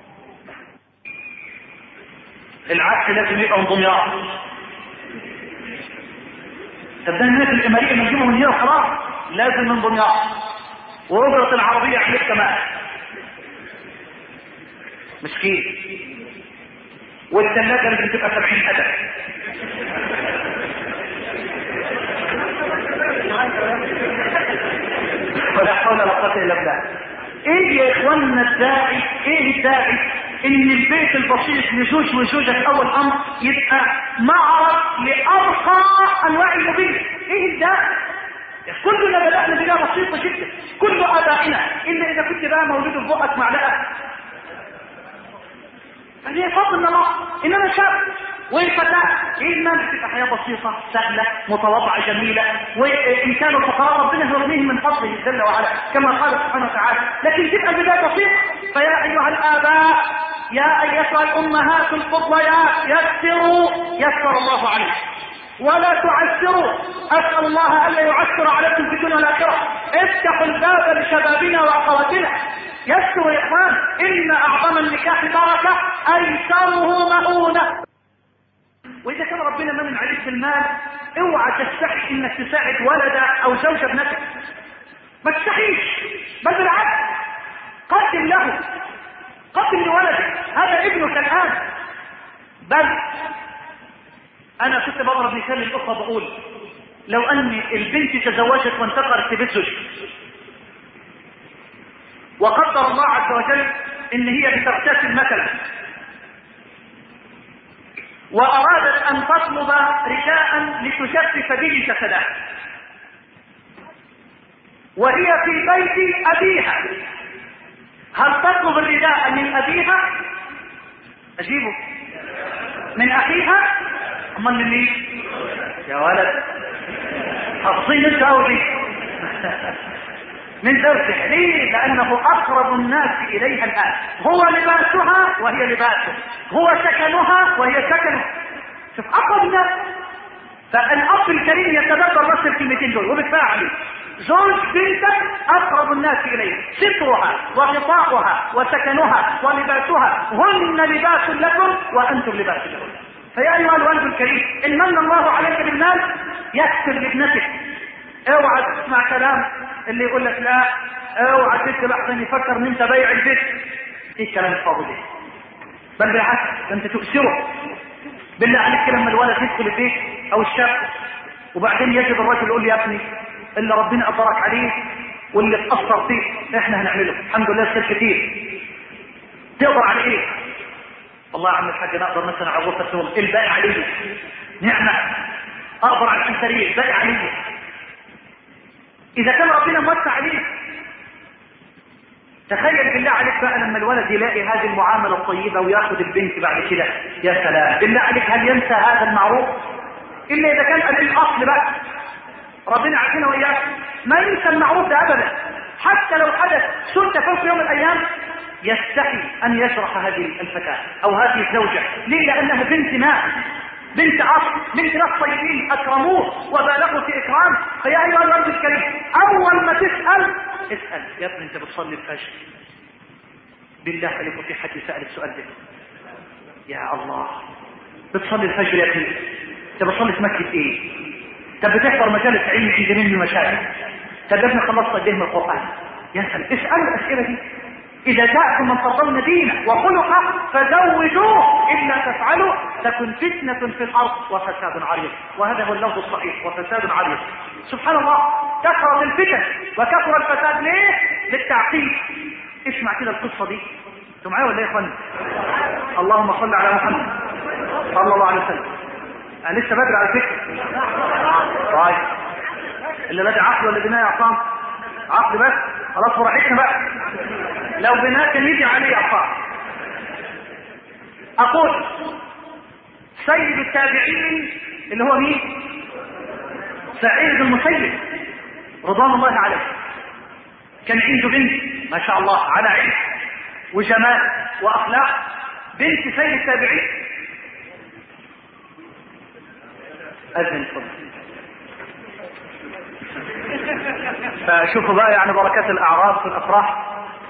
العكس لازم يبقى من دمياط. طب ده الناس الإمارية نجيبهم من هنا خلاص، لازم من دمياط، وأجرة العربية عليك كمان. مسكين. والثلاجة اللي بتبقى سبعين أدب. ولا حول ولا قوة إلا بالله. ايه يا اخواننا الداعي، ايه الداعي ان البيت البسيط لزوج وزوجة في اول امر يبقى معرض لارقى انواع المبيد؟ ايه الداعي؟ كلنا بدأنا بلا بسيطة جدا، كل ابائنا الا اذا كنت بقى مولود في بقك معلقة. هذه فضل الله. انما شاب والفتاة ايه المانع تبقى حياة بسيطة سهلة متواضعة جميلة، وان كانوا الفقراء ربنا يرضيهم من فضله جل وعلا كما قال سبحانه وتعالى، لكن تبقى البداية بسيطة. فيا ايها الاباء يا ايتها الامهات الفضليات يسروا يسر الله عليكم ولا تعسروا. اسال الله الا يعسر عليكم في الدنيا والاخره. افتحوا الباب لشبابنا واخواتنا، يسروا يا اخوان. ان اعظم النكاح بركه ايسره مؤونه. واذا كان ربنا منن عليك بالمال اوعى تستحي انك تساعد ولد او زوجة ابنتك، ما تستحيش، بل بالعكس قدم له، قدم لولدك، هذا ابنك الان. بل انا كنت بضرب مثال للاخوه بقول لو ان البنت تزوجت وانتقلت في بيت زوجها وقدر الله عز وجل ان هي بتغتسل مثلا وارادت ان تطلب رداء لتجفف به جسدها وهي في بيت ابيها، هل تطلب الرداء من ابيها؟ اجيبه من اخيها؟ امال من مين؟ يا ولد حصين انت اولي من زوجها. ليه؟ لانه اقرب الناس اليها الان، هو لباسها وهي لباسه، هو سكنها وهي سكنه. شوف اقرب الناس. فالاب الكريم يتدبر بس الكلمتين دول وبيدفع عليه. زوج بنتك اقرب الناس اليه، سترها وغطاؤها وسكنها ولباسها، هن لباس لكم وانتم لباس لهم. فيا ايها الولد الكريم ان من الله عليك بالمال يكتب لابنتك اوعى تسمع كلام اللي يقول لك لا اوعى تكتب احسن يفكر ان انت بيع البيت. ايه الكلام الفاضي ده؟ بل بالعكس انت تكسره. بالله عليك لما الولد يدخل البيت او الشاب وبعدين يجد الرجل يقول لي يا ابني اللي ربنا قدرك عليه واللي اتأثر فيه احنا هنعمله الحمد لله خير كتير. تقدر على ايه؟ والله يا عم الحاج انا اقدر مثلا على غرفه النوم الباقي عليه نعمه، اقدر على السرير الباقي عليه. اذا كان ربنا موسع عليه تخيل بالله عليك بقى لما الولد يلاقي هذه المعامله الطيبه وياخذ البنت بعد كده، يا سلام بالله عليك هل ينسى هذا المعروف؟ الا اذا كان قليل الاصل بقى ربنا عارفين واياك ما ينسى المعروف ده ابدا. حتى لو حدث سنه في يوم من الايام يستحي ان يشرح هذه الفتاه او هذه الزوجه. ليه؟ لانها بنت ناس، بنت اصل، بنت ناس طيبين اكرموه وبالغوا في اكرام. فيا ايها الرجل الكريم اول ما تسال اسال يا ابني انت بتصلي الفجر؟ بالله عليك في حد سال السؤال ده؟ يا الله بتصلي الفجر يا ابني؟ انت بتصلي في مسجد ايه؟ طب بتحضر مجالس علم عند مين من المشايخ؟ طب يا ابني خلصت قد ايه من القران؟ يا سلام اسال الاسئله دي. إذا جاءكم من ترضون دينه وخلقه فزوجوه إلا تفعلوا تكن فتنة في الأرض وفساد عريض. وهذا هو اللفظ الصحيح وفساد عريض. سبحان الله كثرت الفتن وكثر الفساد ليه؟ للتعقيد. اسمع كده القصة دي انتوا معايا ولا ايه يا اخوان؟ اللهم صل على محمد صلى الله عليه وسلم. انا لسه بدري على فكرة. طيب اللي بدأ عقل ولا دماء يا عصام؟ عقل بس خلاص فرحتنا بقى. لو بناء كان يجي عليه عصام. اقول سيد التابعين اللي هو مين؟ سعيد بن المسيب رضوان الله عليه كان عنده بنت ما شاء الله على علم وجمال واخلاق، بنت سيد التابعين. اذن الفضل. فشوفوا بقى يعني بركات الاعراض في الافراح.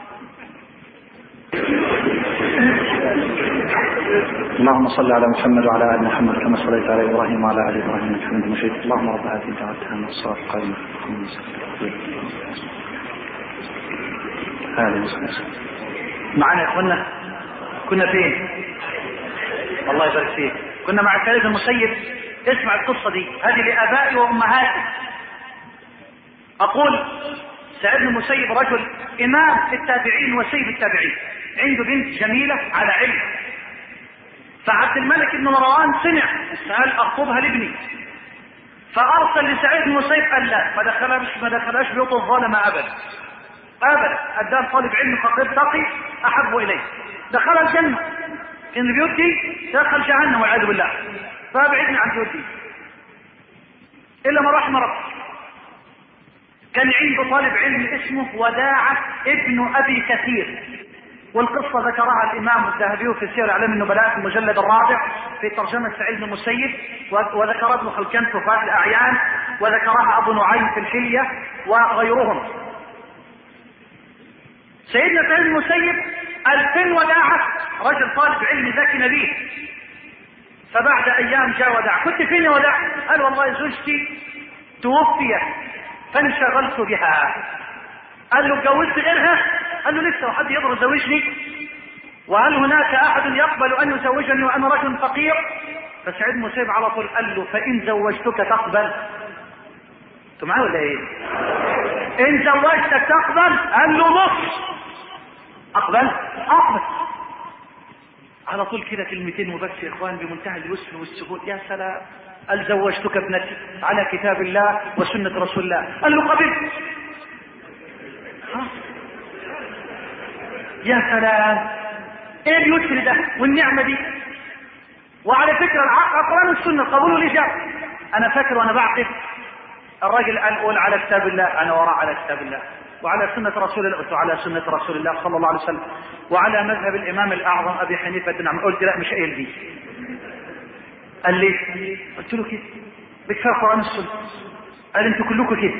اللهم صل على محمد وعلى ال محمد كما صليت على ابراهيم وعلى ال ابراهيم انك حميد مجيد. اللهم رب هذه الدعوه التامه والصلاه القائمه هذه معنا يا اخوانا. كنا فين؟ الله يبارك فيك. كنا مع سعيد المسيب. اسمع القصه دي هذه لابائي وامهاتي. اقول سعيد المسيب رجل امام في التابعين وسيد التابعين، عنده بنت جميله على علم. فعبد الملك بن مروان سمع قال اخطبها لابني، فارسل لسعيد المسيب قال لا ما دخلهاش ما دخلهاش بيوت الظالمه ابدا ابدا. ادام طالب علم فقير تقي احب اليه. دخل الجنه. كان البيوت دي دخل جهنم والعياذ بالله. فابعدني عن البيوت دي الا ما رحم ربي. كان عنده طالب علم اسمه وداعة ابن ابي كثير، والقصة ذكرها الامام الذهبي في سير اعلام النبلاء في المجلد الرابع في ترجمة سعيد بن المسيب، وذكرها ابن خلكان في وفاة الاعيان، وذكرها ابو نعيم في الحلية وغيرهم. سيدنا سعيد بن المسيب الفين وداعة رجل طالب علم ذكي نبيه. فبعد ايام جاء وداعة. كنت فين يا وداعة؟ قال والله زوجتي توفيت فانشغلت بها. قال له اتجوزت غيرها؟ قال له لسه وحد يقدر يزوجني؟ وهل هناك احد يقبل ان يزوجني وانا رجل فقير؟ فسعيد المسيب على طول قال له فان زوجتك تقبل؟ انتوا معايا ولا ايه؟ ان زوجتك تقبل؟ قال له نص. اقبل؟ اقبل. على طول كده كلمتين وبس يا اخوان بمنتهى اليسر والسهول. يا سلام. قال زوجتك ابنتي على كتاب الله وسنة رسول الله. قال له قبلت. يا سلام ايه اليسر ده والنعمة دي. وعلى فكرة القرآن والسنة قبولوا الإجابة. انا فاكر وانا بعقد الراجل قال قول على كتاب الله، انا وراء على كتاب الله وعلى سنة رسول الله، قلت على سنة رسول الله صلى الله عليه وسلم وعلى مذهب الامام الاعظم ابي حنيفة بن عمرو. قلت لا مش قايل دي. قال لي قلت له كده بكفايه القرآن والسنة. قال انتوا كلكم كده.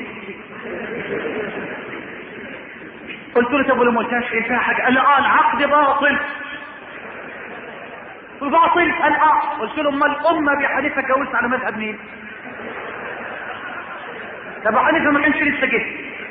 قلت له طب ولو ما قلتهاش ايه فيها حاجه؟ قال لي اه العقد باطل. باطل؟ قال اه. قلت له امال الامه ابي حنيفه اتجوزت على مذهب مين؟ ابو حنيفه ما كانش لسه جه.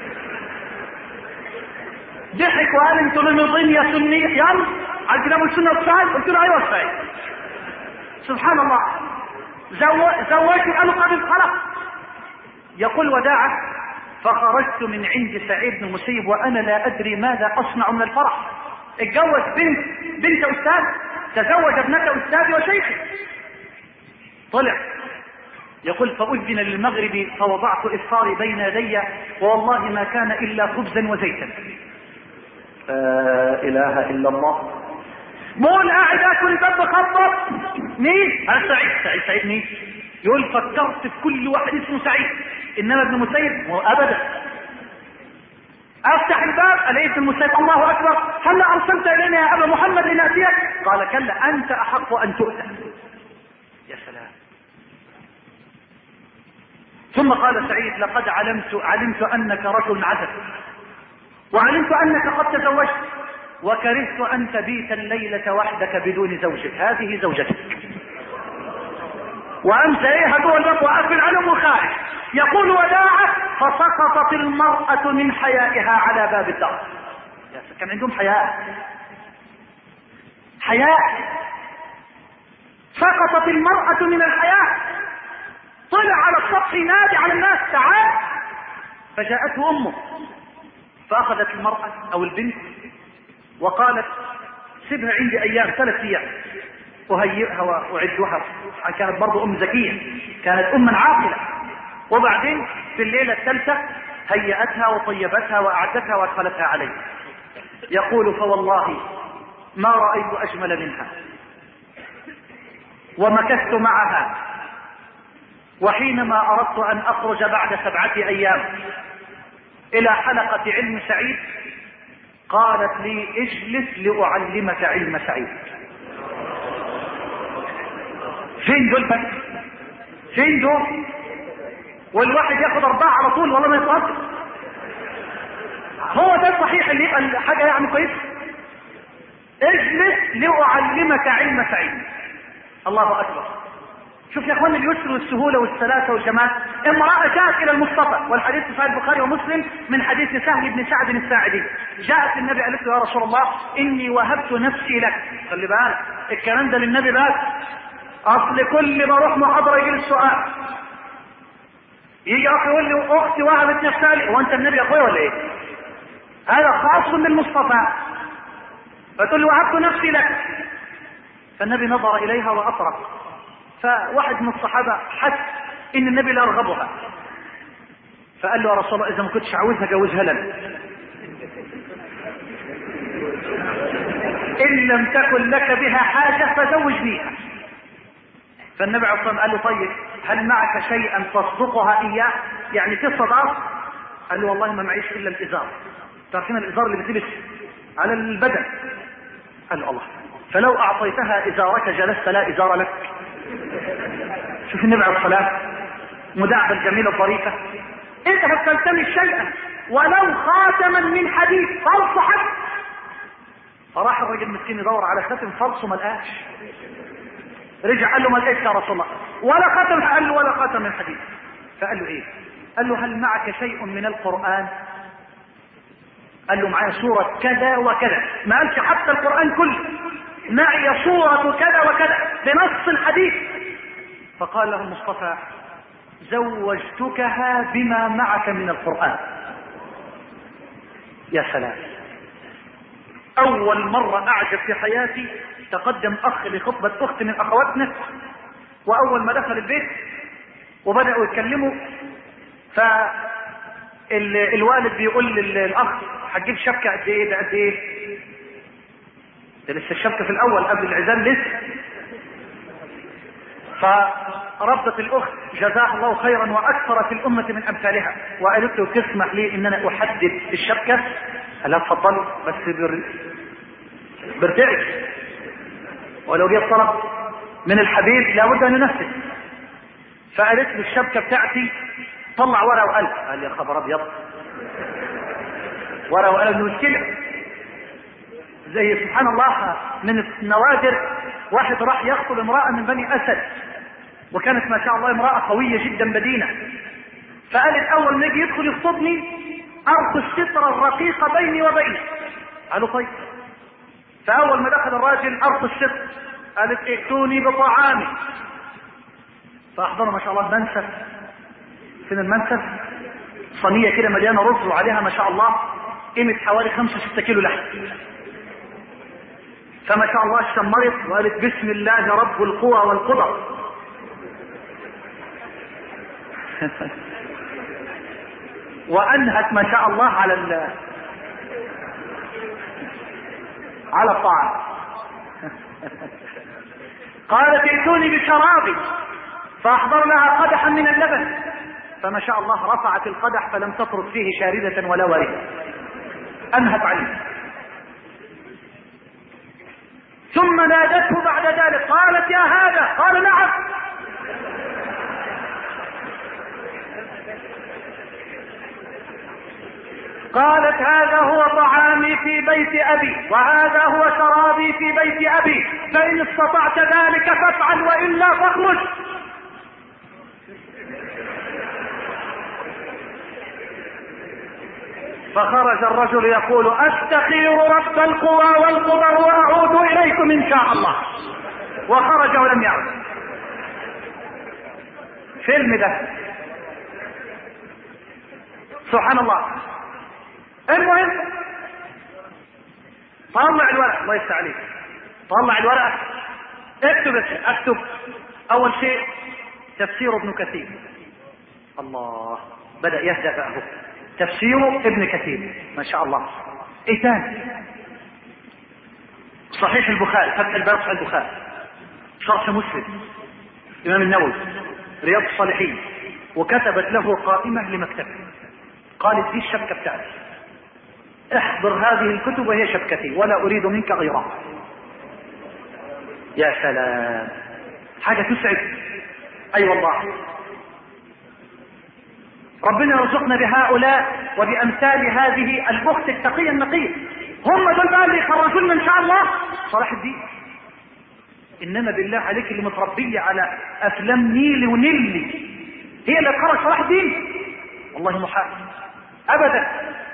ضحك وقال انتوا نمضين يا سنيه يلا على الكتاب والسنه والسعي. قلت له ايوه سعيد. سبحان الله. زوجت قالوا قبل خلق. يقول وداعه فخرجت من عند سعيد بن المسيب وانا لا ادري ماذا اصنع من الفرح. اتجوز بنت بنت استاذ، تزوج ابنة استاذي وشيخي. طلع يقول فأذن للمغرب فوضعت إفطاري بين يدي والله ما كان إلا خبزا وزيتا. لا إله إلا الله. مول قاعد اكل الباب بخبط. مين؟ انا سعيد. سعيد سعيد مين؟ يقول فكرت في كل واحد اسمه سعيد انما ابن مسيب ابدا. افتح الباب الاقي ابن مسيب الله اكبر هل ارسلت الينا يا ابا محمد لناتيك؟ قال كلا انت احق ان تؤتى. يا سلام. ثم قال سعيد لقد علمت علمت انك رجل عسل وعلمت انك قد تزوجت وكرهت ان تبيت الليلة وحدك بدون زوجك. هذه زوجتك. وامسى ايه جوه الباب وقفل علم وخارج. يقول وداعه فسقطت المرأة من حيائها على باب الدار. كان عندهم حياء حياء سقطت المرأة من الحياء. طلع على السطح ينادي على الناس تعال. فجاءته امه فاخذت المرأة او البنت وقالت سيبها عندي ايام ثلاث ايام اهيئها واعدها. كانت برضو ام ذكية كانت اما عاقلة. وبعدين في الليلة الثالثة هيأتها وطيبتها واعدتها وادخلتها عليه. يقول فوالله ما رأيت اجمل منها ومكثت معها وحينما اردت ان اخرج بعد سبعة ايام الى حلقة علم سعيد قالت لي اجلس لاعلمك علم سعيد. فين دول بس؟ فين دول؟ والواحد ياخد اربعة على طول والله ما يتوقف. هو ده الصحيح اللي يبقى حاجة يعني كويسة. اجلس لاعلمك علم سعيد. الله اكبر. شوف يا اخوان اليسر والسهولة والسلاسة والجمال. امرأة جاءت الى المصطفى والحديث في صحيح البخاري ومسلم من حديث سهل بن سعد الساعدي. جاءت النبي قالت له يا رسول الله اني وهبت نفسي لك. خلي بالك الكلام ده للنبي بس. اصل كل ما اروح محاضرة يجي لي السؤال يجي اخي يقول لي اختي وهبت نفسها لي. هو انت النبي يا اخويا ولا ايه؟ هذا خاص بالمصطفى. فتقول له وهبت نفسي لك. فالنبي نظر اليها واطرق. فواحد من الصحابة حس ان النبي لا يرغبها فقال له يا رسول الله اذا ما كنتش عاوزها جوزها لنا ان لم تكن لك بها حاجة فزوج بيها. فالنبي عليه الصلاة والسلام قال له طيب هل معك شيئا تصدقها اياه يعني في الصداق؟ قال له والله ما معيش الا الازار. تعرفين الازار اللي بتلبس على البدن؟ قال له الله فلو اعطيتها ازارك جلست لا ازار لك. شوف النبي عليه الصلاة مداعبة الجميلة الظريفة. انت هتلتمس شيئا ولو خاتما من حديد فلس حد. فراح الرجل المسكين يدور على خاتم فلس وما لقاش. رجع قال له ما لقيتش يا رسول الله ولا خاتم. قال له ولا خاتم من حديد. فقال له ايه؟ قال له هل معك شيء من القرآن؟ قال له معايا سورة كذا وكذا. ما قالش حتى القرآن كله. معي سورة كذا وكذا بنص الحديث. فقال له المصطفى زوجتكها بما معك من القرآن. يا سلام. اول مرة اعجب في حياتي تقدم اخ لخطبة اخت من اخواتنا واول ما دخل البيت وبدأوا يتكلموا فالوالد بيقول للاخ هتجيب شبكة قد ايه؟ ده قد ايه؟ ده لسه الشبكة في الاول قبل العزال لسه. فربطت الاخت جزاها الله خيرا واكثر في الامة من امثالها وقالت له تسمح لي ان انا احدد الشبكة؟ قال لها اتفضلي بس بر... برتعش ولو جه طلب من الحبيب لابد ان ينفذ. فقالت له الشبكة بتاعتي طلع ورقة وقلم. قال لي يا خبر ابيض ورقة وقلم مشكلة. زي سبحان الله من النوادر واحد راح يقتل امرأة من بني اسد وكانت ما شاء الله امرأة قوية جدا بدينة. فقالت اول ما يجي يدخل يخطبني ارخي الستر الرقيق بيني وبينه. قالوا طيب. فاول ما دخل الراجل ارخي الستر قالت ائتوني بطعامي. فاحضروا ما شاء الله منسف. فين المنسف؟ صينيه كده مليانه رز وعليها ما شاء الله قيمه حوالي خمسة ستة كيلو لحم. فما شاء الله اشمرت وقالت بسم الله رب القوى والقدر. وانهت ما شاء الله على ال على الطعام. قالت ائتوني بشرابي فاحضر لها قدحا من اللبن. فما شاء الله رفعت القدح فلم تطرد فيه شاردة ولا وارده. انهت عليه. ثم نادته بعد ذلك قالت يا هذا. قال نعم. قالت هذا هو طعامي في بيت ابي وهذا هو شرابي في بيت ابي فان استطعت ذلك فافعل والا فاخرج. فخرج الرجل يقول استخير رب القوى والقدر واعود اليكم ان شاء الله. وخرج ولم يعد. فيلم ده سبحان الله. المهم طلع الورق. الله يفتح عليك. طلع الورقه. اكتب اكتب اول شيء تفسير ابن كثير. الله بدأ يهدأ بقى هو. تفسير ابن كثير ما شاء الله. ايه تاني؟ صحيح البخاري فتح الباب صحيح البخاري. شرح مسلم الامام النووي رياض الصالحين. وكتبت له قائمة لمكتبه. قالت دي الشبكة بتاعتي احضر هذه الكتب وهي شبكتي ولا اريد منك غيرها. يا سلام حاجة تسعد. اي والله ربنا يرزقنا بهؤلاء وبامثال هذه الاخت التقية النقية. هم دول بقى اللي يخرجونا ان شاء الله صلاح الدين. انما بالله عليك اللي متربية على افلام نيلي ونيلي هي اللي تخرج صلاح الدين؟ والله محال ابدا.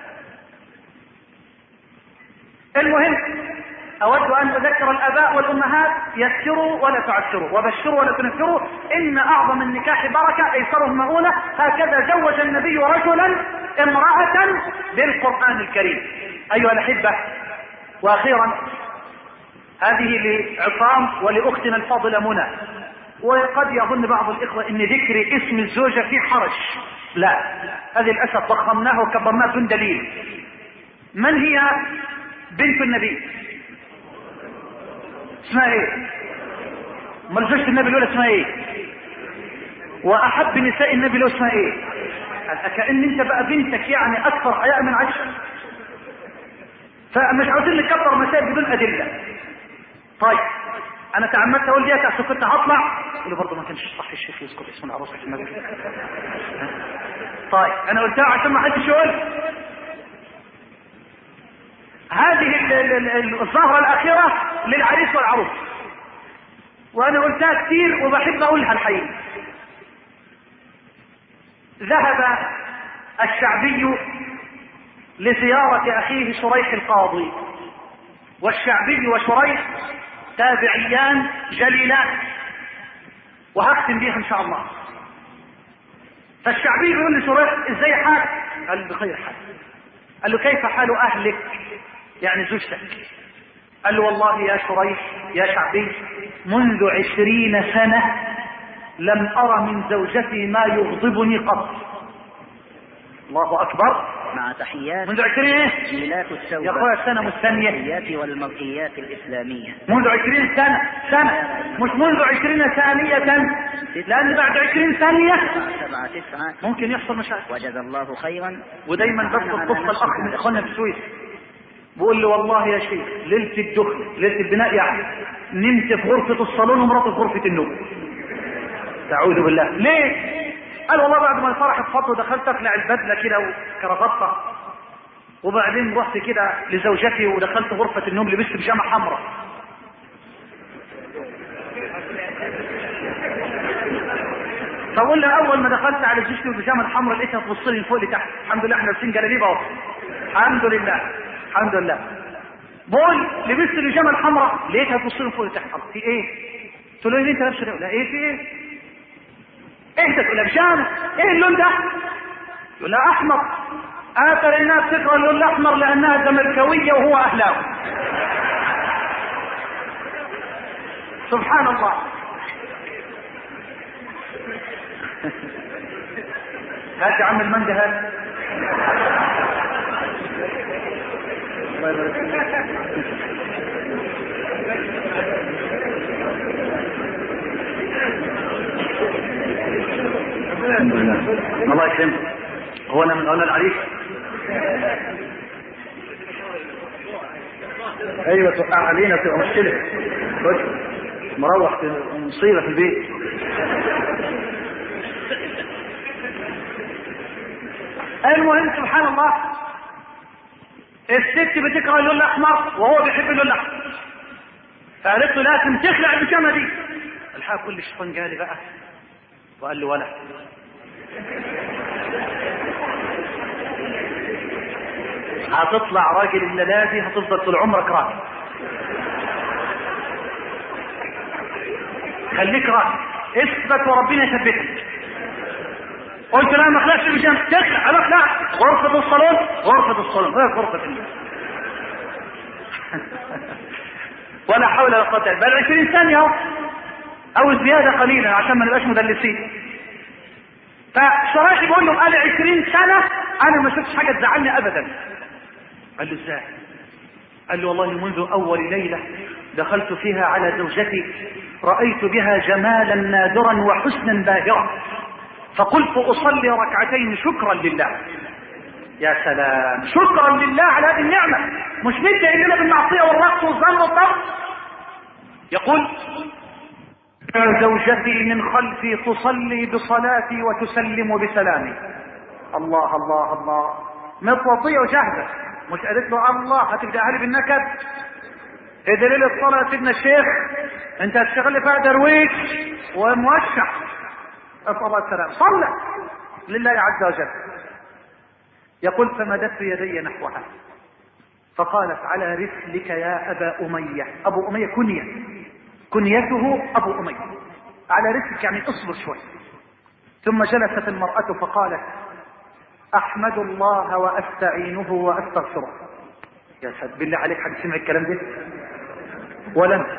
المهم اود ان اذكر الاباء والامهات يسروا ولا تعسروا وبشروا ولا تنفروا. ان اعظم النكاح بركة ايسره مؤونة. هكذا زوج النبي رجلا امرأة بالقرآن الكريم. ايها الاحبة واخيرا هذه لعصام ولاختنا الفاضلة منى. وقد يظن بعض الاخوة ان ذكر اسم الزوجة فيه حرج. لا هذه للاسف ضخمناه وكبرناه بدون دليل. من هي بنت النبي؟ اسمها ايه؟ امال زوجة النبي الاولى اسمها ايه؟ واحب نساء النبي الاولى اسمها ايه؟ كأن انت بقى بنتك يعني اكثر حياء من عشر. فمش عاوزين نكبر مسائل بدون ادله. طيب انا تعمدت اقول ديت عشان كنت هطلع اللي برضه ما كانش صح الشيخ يذكر اسم العروسه في المجلس. طيب انا قلتها عشان ما حدش يقول. هذه الظاهرة الأخيرة للعريس والعروس وأنا قلتها كتير وبحب أقولها الحقيقة. ذهب الشعبي لزيارة أخيه شريح القاضي. والشعبي وشريح تابعيان جليلان وهختم بيها إن شاء الله. فالشعبي يقول لشريح ازاي حالك؟ قال بخير حال. قال له كيف حال أهلك يعني زوجتك؟ قال له والله يا شريح يا شعبي منذ عشرين سنة لم أرى من زوجتي ما يغضبني قط. الله أكبر. مع تحيات منذ عشرين ايه؟ ميلاد التوبة يا أخويا السنة مستنية. التحيات والمرئيات الإسلامية. منذ عشرين سنة سنة مش منذ عشرين ثانية لأن بعد عشرين ثانية سبعة تسعة ممكن يحصل مشاكل. وجزا الله خيرا. ودايما بذكر قصة الأخ من إخواننا في السويس بقول لي والله يا شيخ ليلة الدخل ليلة البناء يعني نمت في غرفة الصالون ومراتي في غرفة النوم. تعوذ بالله. ليه؟ قال والله بعد ما الفرح اتفضل دخلت اقلع البدله كده وكرافطه وبعدين رحت كده لزوجتي ودخلت غرفه النوم لبست بيجامه حمراء. فقول له اول ما دخلت على الجيش والبيجامه الحمراء لقيتها تبص لي من فوق لتحت. الحمد لله احنا لابسين جلاليب اهو. الحمد لله الحمد لله. بقول لبست البيجامه الحمراء لقيتها تبص لي من فوق لتحت. في ايه؟ قلت له ايه انت لابسه؟ لا ايه في ايه؟ ايه تقول لها بيجامه؟ ايه اللون ده؟ يقول لها احمر. اثر الناس تكره اللون الاحمر لانها زملكاويه وهو اهلاوي. سبحان الله. هات يا عم المانجا هات. الحمد لله. الله يكرمك. هو انا من اولى العريس؟ ايوه توقع علينا تبقى مشكله. بص مروح مصيبه في البيت. المهم سبحان الله الست بتكره اللون الاحمر وهو بيحب اللون الاحمر، فقالت له لازم تخلع البيجامه دي. الحق كل الشيطان جالي بقى وقال له ولا هتطلع راجل الليلة هتفضل طول عمرك راجل. خليك راجل اثبت وربنا يثبتك. قلت لا ما اخلعش البيجامه تخلع. انا اخلع غرفه الصالون غرفه الصالون غير غرفه النوم. ولا حول ولا قوه الا بالله. عشرين ثانيه اهو او زياده قليلا عشان ما نبقاش مدلسين. فشرايحي بيقول له قال عشرين سنه انا ما شفتش حاجه تزعلني ابدا. قال له ازاي؟ قال له والله منذ اول ليله دخلت فيها على زوجتي رايت بها جمالا نادرا وحسنا باهرا فقلت اصلي ركعتين شكرا لله. يا سلام، شكرا لله على هذه النعمه، مش ندعي لنا بالمعصيه والرقص والظن والضبط. يقول زوجتي من خلفي تصلي بصلاتي وتسلم بسلامي. الله الله الله، متوطيه وجاهزه، مش قالت له الله هتبدأها لي بالنكد؟ ايه دليل الصلاه يا سيدنا الشيخ؟ انت هتشتغل فيها درويش وموشع. اسال الله السلام. صلى لله عز وجل. يقول فمددت يدي نحوها فقالت على رسلك يا ابا اميه. ابو اميه كنيه، كنيته ابو اميه. على رسلك يعني اصبر شوي. ثم جلست المراه فقالت احمد الله واستعينه واستغفره. يا سيد بالله عليك حد سمع الكلام ده؟ ولا انت؟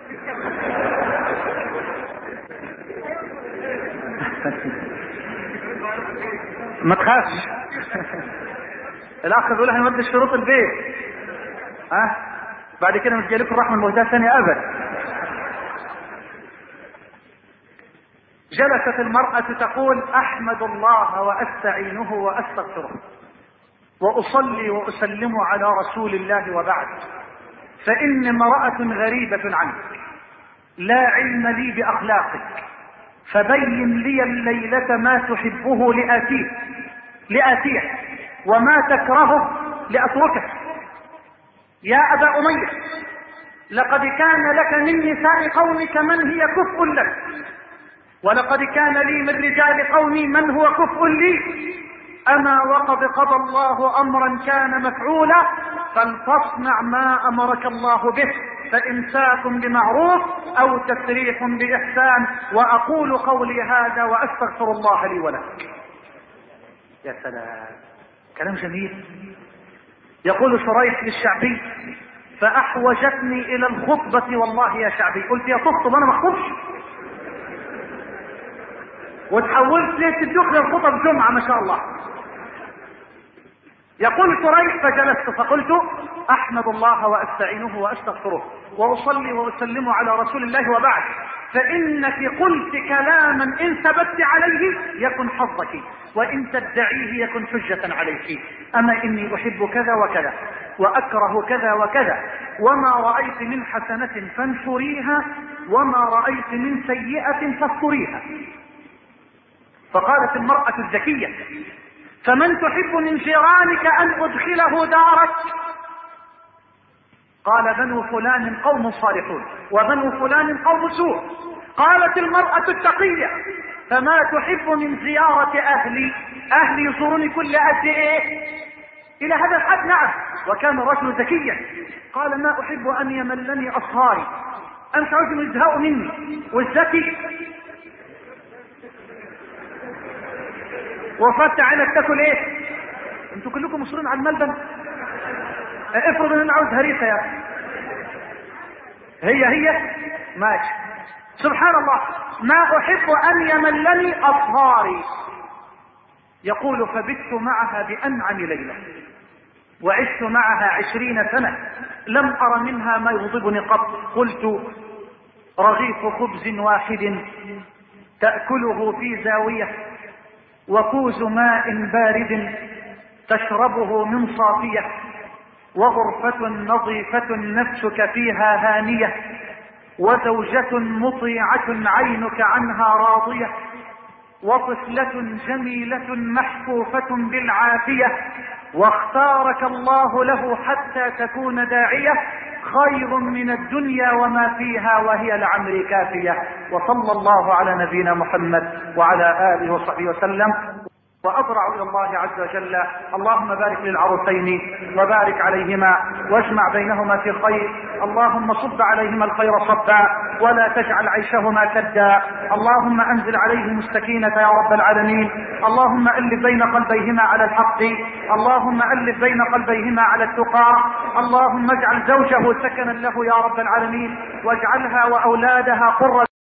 ما تخافش. الاخ بيقول احنا نودي شروط البيت ها أه؟ بعد كده مش جاي لكم الرحمه المهداه ثانيه ابدا. جلست المرأة تقول احمد الله واستعينه واستغفره واصلي واسلم على رسول الله وبعد فاني امرأة غريبة عنك لا علم لي باخلاقك فبين لي الليلة ما تحبه لآتيه لآتيه وما تكرهه لأتركه. يا أبا أمية لقد كان لك من نساء قومك من هي كفء لك ولقد كان لي من رجال قومي من هو كفء لي. أما وقد قضى الله أمرا كان مفعولا فلتصنع ما أمرك الله به فإمساك بمعروف أو تسريح بإحسان وأقول قولي هذا وأستغفر الله لي ولك. يا سلام، كلام جميل. يقول شريح للشعبي فأحوجتني إلى الخطبة والله يا شعبي. قلت يا تخطب أنا ما اخطبش وتحولت ليه تدوخ للخطب جمعة ما شاء الله. يقول شريح فجلست فقلت احمد الله واستعينه واستغفره واصلي واسلم على رسول الله وبعد فانك قلت كلاما ان ثبت عليه يكن حظك وان تدعيه يكن حجة عليك. اما اني احب كذا وكذا واكره كذا وكذا وما رأيت من حسنة فانشريها وما رأيت من سيئة فاذكريها. فقالت المرأة الذكية فمن تحب من جيرانك ان ادخله دارك؟ قال بنو فلان قوم صالحون وبنو فلان قوم سوء. قالت المرأة التقية فما تحب من زيارة أهلي؟ أهلي يزوروني كل قد إيه؟ إلى هذا الحد. نعم. وكان الرجل ذكيا قال ما أحب أن يملني أصهاري، أنا مش عاوزهم يزهقوا مني. والذكي وفتح عينك تاكل ايه؟ انتوا كلكم مصرين على الملبن. افرض ان انا عاوز هريسه يا اخي، هي هي ماشي. سبحان الله، ما احب ان يملني اصهاري. يقول فبت معها بانعم ليله وعشت معها عشرين سنه لم ار منها ما يغضبني قط. قلت رغيف خبز واحد تاكله في زاويه وكوز ماء بارد تشربه من صافية وغرفة نظيفة نفسك فيها هانية وزوجة مطيعة عينك عنها راضية وطفلة جميلة محفوفة بالعافية واختارك الله له حتى تكون داعية خير من الدنيا وما فيها وهي لعمري كافية. وصلى الله على نبينا محمد وعلى آله وصحبه وسلم. وأضرع إلى الله عز وجل اللهم بارك للعروسين وبارك عليهما واجمع بينهما في خير. اللهم صب عليهما الخير صبا ولا تجعل عيشهما كدا. اللهم أنزل عليهم السكينة يا رب العالمين. اللهم ألف بين قلبيهما على الحق. اللهم ألف بين قلبيهما على التقى. اللهم اجعل زوجه سكنا له يا رب العالمين واجعلها وأولادها قرة